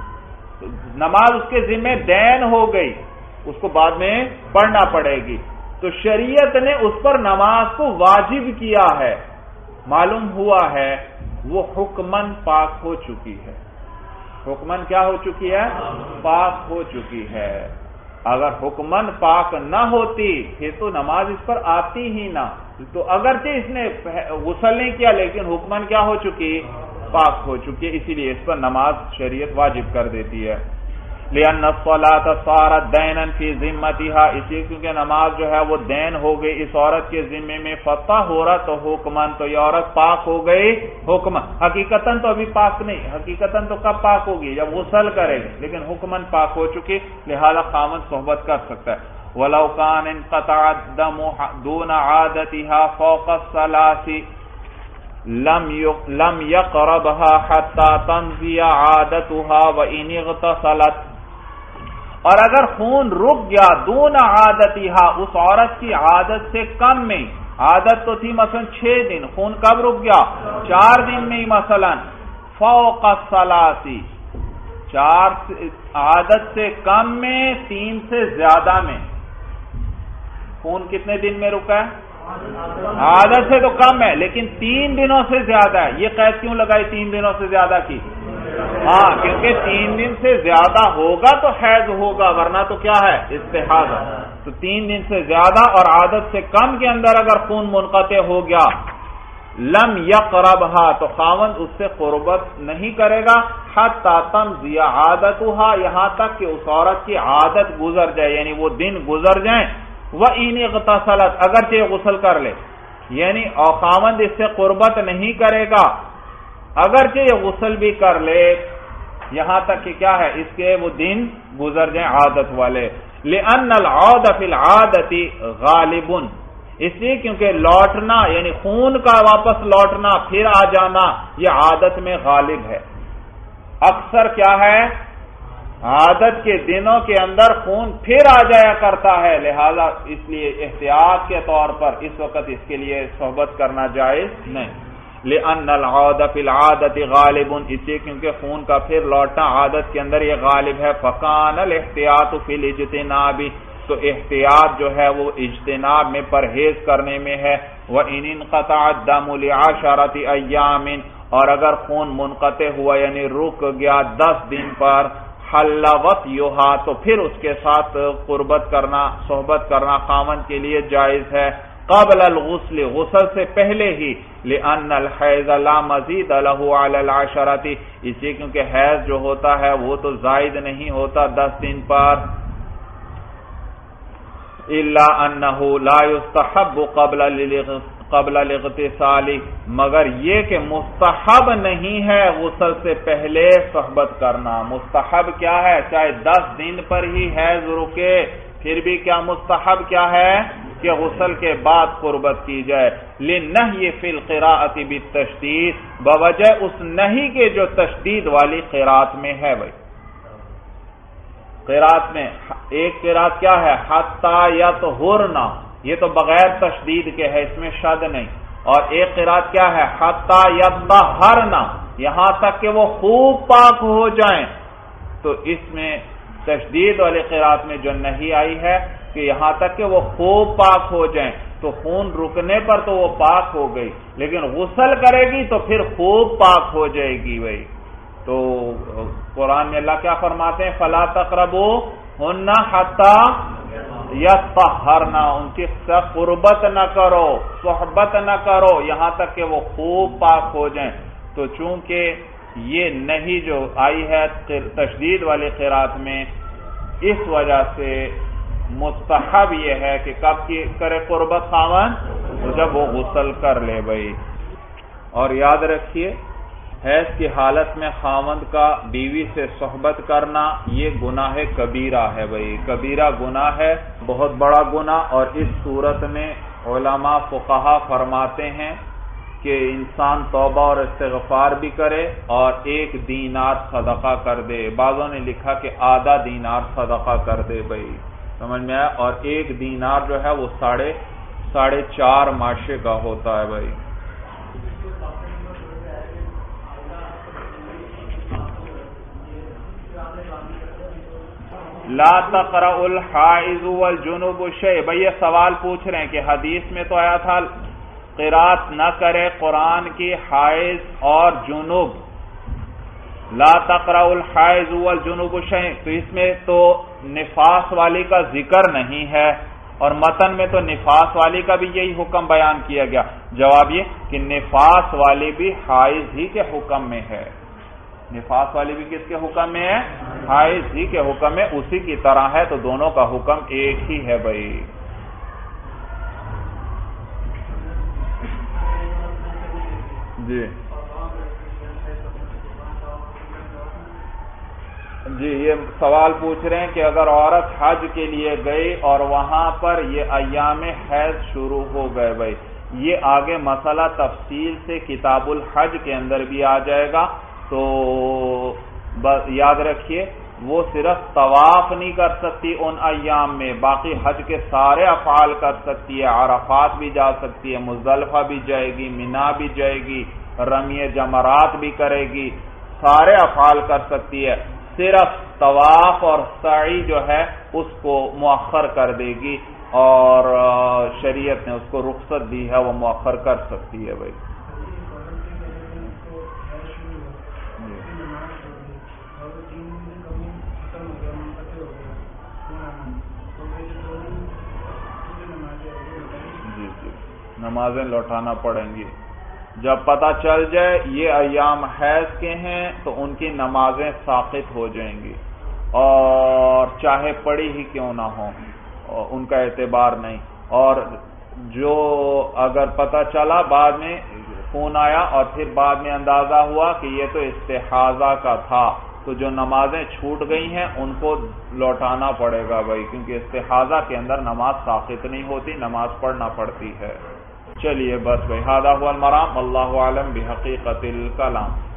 نماز اس کے ذمہ دین ہو گئی، اس کو بعد میں پڑھنا پڑے گی۔ تو شریعت نے اس پر نماز کو واجب کیا ہے، معلوم ہوا ہے وہ حکمن پاک ہو چکی ہے، حکمن کیا ہو چکی ہے، پاک ہو چکی ہے۔ اگر حکمن پاک نہ ہوتی پھر تو نماز اس پر آتی ہی نہ، تو اگرچہ اس نے غسل نہیں کیا لیکن حکمن کیا ہو چکی، پاک ہو چکی ہے، اسی لیے اس پر نماز شریعت واجب کر دیتی ہے۔ لأن الصلاة صارت دینا فی ذمتها، اسی کیونکہ نماز جو ہے وہ دین ہو گئی اس عورت کے ذمے میں، فتح ہو رہا تو حکمن، تو یہ عورت پاک ہو گئی حکمن، حقیقتاً تو ابھی پاک نہیں، حقیقتاً تو کب پاک ہوگی، جب غسل کرے گی، لیکن حکمن پاک ہو چکی، لہذا خاوند صحبت کر سکتا ہے۔ وَلَوْ كَانَ انْقَطَعَ الدَّمُ دُونَ عَادَتِهَا فَوْقَ الثَّلَاثِ لَمْ يَقْرَبْهَا حَتَّى تَنْفِيَ عَادَتُهَا وَإِنِ اغْتَسَلَتْ، اور اگر خون رک گیا دون عادتها، اس عورت کی عادت سے کم میں، عادت تو تھی مثلا چھ دن، خون کب رک گیا، چار دن میں ہی، مثلا فوق الثلاث، چار عادت سے کم میں، تین سے زیادہ میں، خون کتنے دن میں رکا ہے، عادت سے تو کم ہے لیکن تین دنوں سے زیادہ ہے، یہ قید کیوں لگائی تین دنوں سے زیادہ کی، ہاں کیونکہ تین دن سے زیادہ ہوگا تو حیض ہوگا، ورنہ تو کیا ہے، استحاضہ، تو تین دن سے زیادہ اور عادت سے کم کے اندر اگر خون منقطع ہو گیا، لم یقربها، تو خاوند اس سے قربت نہیں کرے گا، حتی تمضی عادتها، یہاں تک کہ اس عورت کی عادت گزر جائے، یعنی وہ دن گزر جائیں، وَإِنِ اغْتَسَلَتْ، اگرچہ غسل کر لے، یعنی اور خاوند اس سے قربت نہیں کرے گا اگرچہ یہ غسل بھی کر لے، یہاں تک کہ کیا ہے، اس کے وہ دن گزر جائیں عادت والے۔ لِأَنَّ الْعَوْدَ فِي الْعَادَةِ غَالِبٌ، اس لیے کیونکہ لوٹنا یعنی خون کا واپس لوٹنا پھر آ جانا یہ عادت میں غالب ہے، اکثر کیا ہے، عادت کے دنوں کے اندر خون پھر آ جایا کرتا ہے، لہذا اس لیے احتیاط کے طور پر اس وقت اس کے لیے صحبت کرنا جائز نہیں۔ لِأَنَّ الْعَوْدَ فِي الْعَادَةِ غَالِبٌ، اس لیے کیونکہ خون کا پھر لوٹنا عادت کے اندر یہ غالب ہے، فَكَانَ الْاحْتِيَاطُ فِي الْاجْتِنَابِ، تو احتیاط جو ہے وہ اجتناب میں پرہیز کرنے میں ہے، وَإِنِ انْقَطَعَ الدَّمُ لِعَشَرَةِ أَيَّامٍ، اور اگر خون منقطع ہوا یعنی رک گیا دس دن پر، حَلَّ وَطْيُهَا، تو پھر اس کے ساتھ قربت کرنا، صحبت کرنا خاوند کے لیے جائز ہے، قبل الغسل، غسل سے پہلے ہی، لأن الحیض لا مزید له علی العشرۃ، اسی کیونکہ حیض جو ہوتا ہے وہ تو زائد نہیں ہوتا دس دن پر، الا انه لا يستحب قبل قبل الاغتسال، مگر یہ کہ مستحب نہیں ہے غسل سے پہلے صحبت کرنا، مستحب کیا ہے، چاہے دس دن پر ہی حیض رکے پھر بھی کیا مستحب کیا ہے کہ غسل کے بعد قربت کی جائے، لِلنَّهْيِ فِي الْقِرَاءَةِ بِالتَّشْدِيدِ، بوجہ اس نہیں کے جو تشدید والی قراءت میں ہے۔ بھائی قراءت میں ایک قراءت کیا ہے، حَتَّى يَطْهُرْنَ، یہ تو بغیر تشدید کے ہے، اس میں شد نہیں، اور ایک قراءت کیا ہے، حَتَّى يَطْهَرْنَ، یہاں تک کہ وہ خوب پاک ہو جائیں، تو اس میں تشدید والی قرات میں جو نہیں آئی ہے کہ یہاں تک کہ وہ خوب پاک ہو جائیں، تو خون رکنے پر تو وہ پاک ہو گئی، لیکن غسل کرے گی تو پھر خوب پاک ہو جائے گی بھائی۔ تو قرآن میں اللہ کیا فرماتے ہیں؟ فلا تقربوہن حتی یطہرن، ان کی قربت نہ کرو، صحبت نہ کرو یہاں تک کہ وہ خوب پاک ہو جائیں۔ تو چونکہ یہ نہیں جو آئی ہے تشدید والی قرات میں، اس وجہ سے مستحب یہ ہے کہ کب کی کرے قربت خاوند؟ جب وہ غسل کر لے بھائی۔ اور یاد رکھیے حیض کی حالت میں خاوند کا بیوی سے صحبت کرنا یہ گناہ کبیرہ ہے بھائی، کبیرہ گناہ ہے، بہت بڑا گناہ۔ اور اس صورت میں علماء فقہا فرماتے ہیں کہ انسان توبہ اور استغفار بھی کرے اور ایک دینار صدقہ کر دے، بعضوں نے لکھا کہ آدھا دینار صدقہ کر دے بھائی، سمجھ میں آیا؟ اور ایک دینار جو ہے وہ ساڑھے ساڑھے چار ماشے کا ہوتا ہے بھائی۔ لا تقرأ الحائض والجنوب شیء، بھئی یہ سوال پوچھ رہے ہیں کہ حدیث میں تو آیا تھا قرات نہ کرے قرآن کی حائض اور جنوب، لا تقرأ الحائض والجنوب شیء، تو اس میں تو نفاس والی کا ذکر نہیں ہے، اور متن میں تو نفاس والی کا بھی یہی حکم بیان کیا گیا۔ جواب یہ کہ نفاس والی بھی حائض ہی کے حکم میں ہے، نفاس والی بھی کس کے حکم میں ہے؟ حائض ہی کے حکم میں، اسی کی طرح ہے، تو دونوں کا حکم ایک ہی ہے بھائی۔ جی جی یہ سوال پوچھ رہے ہیں کہ اگر عورت حج کے لیے گئی اور وہاں پر یہ ایام حیض شروع ہو گئے بھائی، یہ آگے مسئلہ تفصیل سے کتاب الحج کے اندر بھی آ جائے گا، تو یاد رکھیے وہ صرف طواف نہیں کر سکتی ان ایام میں، باقی حج کے سارے افعال کر سکتی ہے، عرفات بھی جا سکتی ہے، مزدلفہ بھی جائے گی، مینا بھی جائے گی، رمی جمرات بھی کرے گی، سارے افعال کر سکتی ہے، صرف طواف اور سعی جو ہے اس کو مؤخر کر دے گی، اور شریعت نے اس کو رخصت دی ہے، وہ مؤخر کر سکتی ہے بھائی۔ جی جی نمازیں لوٹانا پڑیں گی، جب پتہ چل جائے یہ ایام حیض کے ہیں تو ان کی نمازیں ساقط ہو جائیں گی، اور چاہے پڑھی ہی کیوں نہ ہوں ان کا اعتبار نہیں۔ اور جو اگر پتہ چلا بعد میں فون آیا اور پھر بعد میں اندازہ ہوا کہ یہ تو استحاضہ کا تھا، تو جو نمازیں چھوٹ گئی ہیں ان کو لوٹانا پڑے گا بھائی، کیونکہ استحاضہ کے اندر نماز ساقط نہیں ہوتی، نماز پڑھنا پڑتی ہے۔ چلیے بس بھائی، ھذا ھو المرام، اللہ اعلم بحقیقت الکلام۔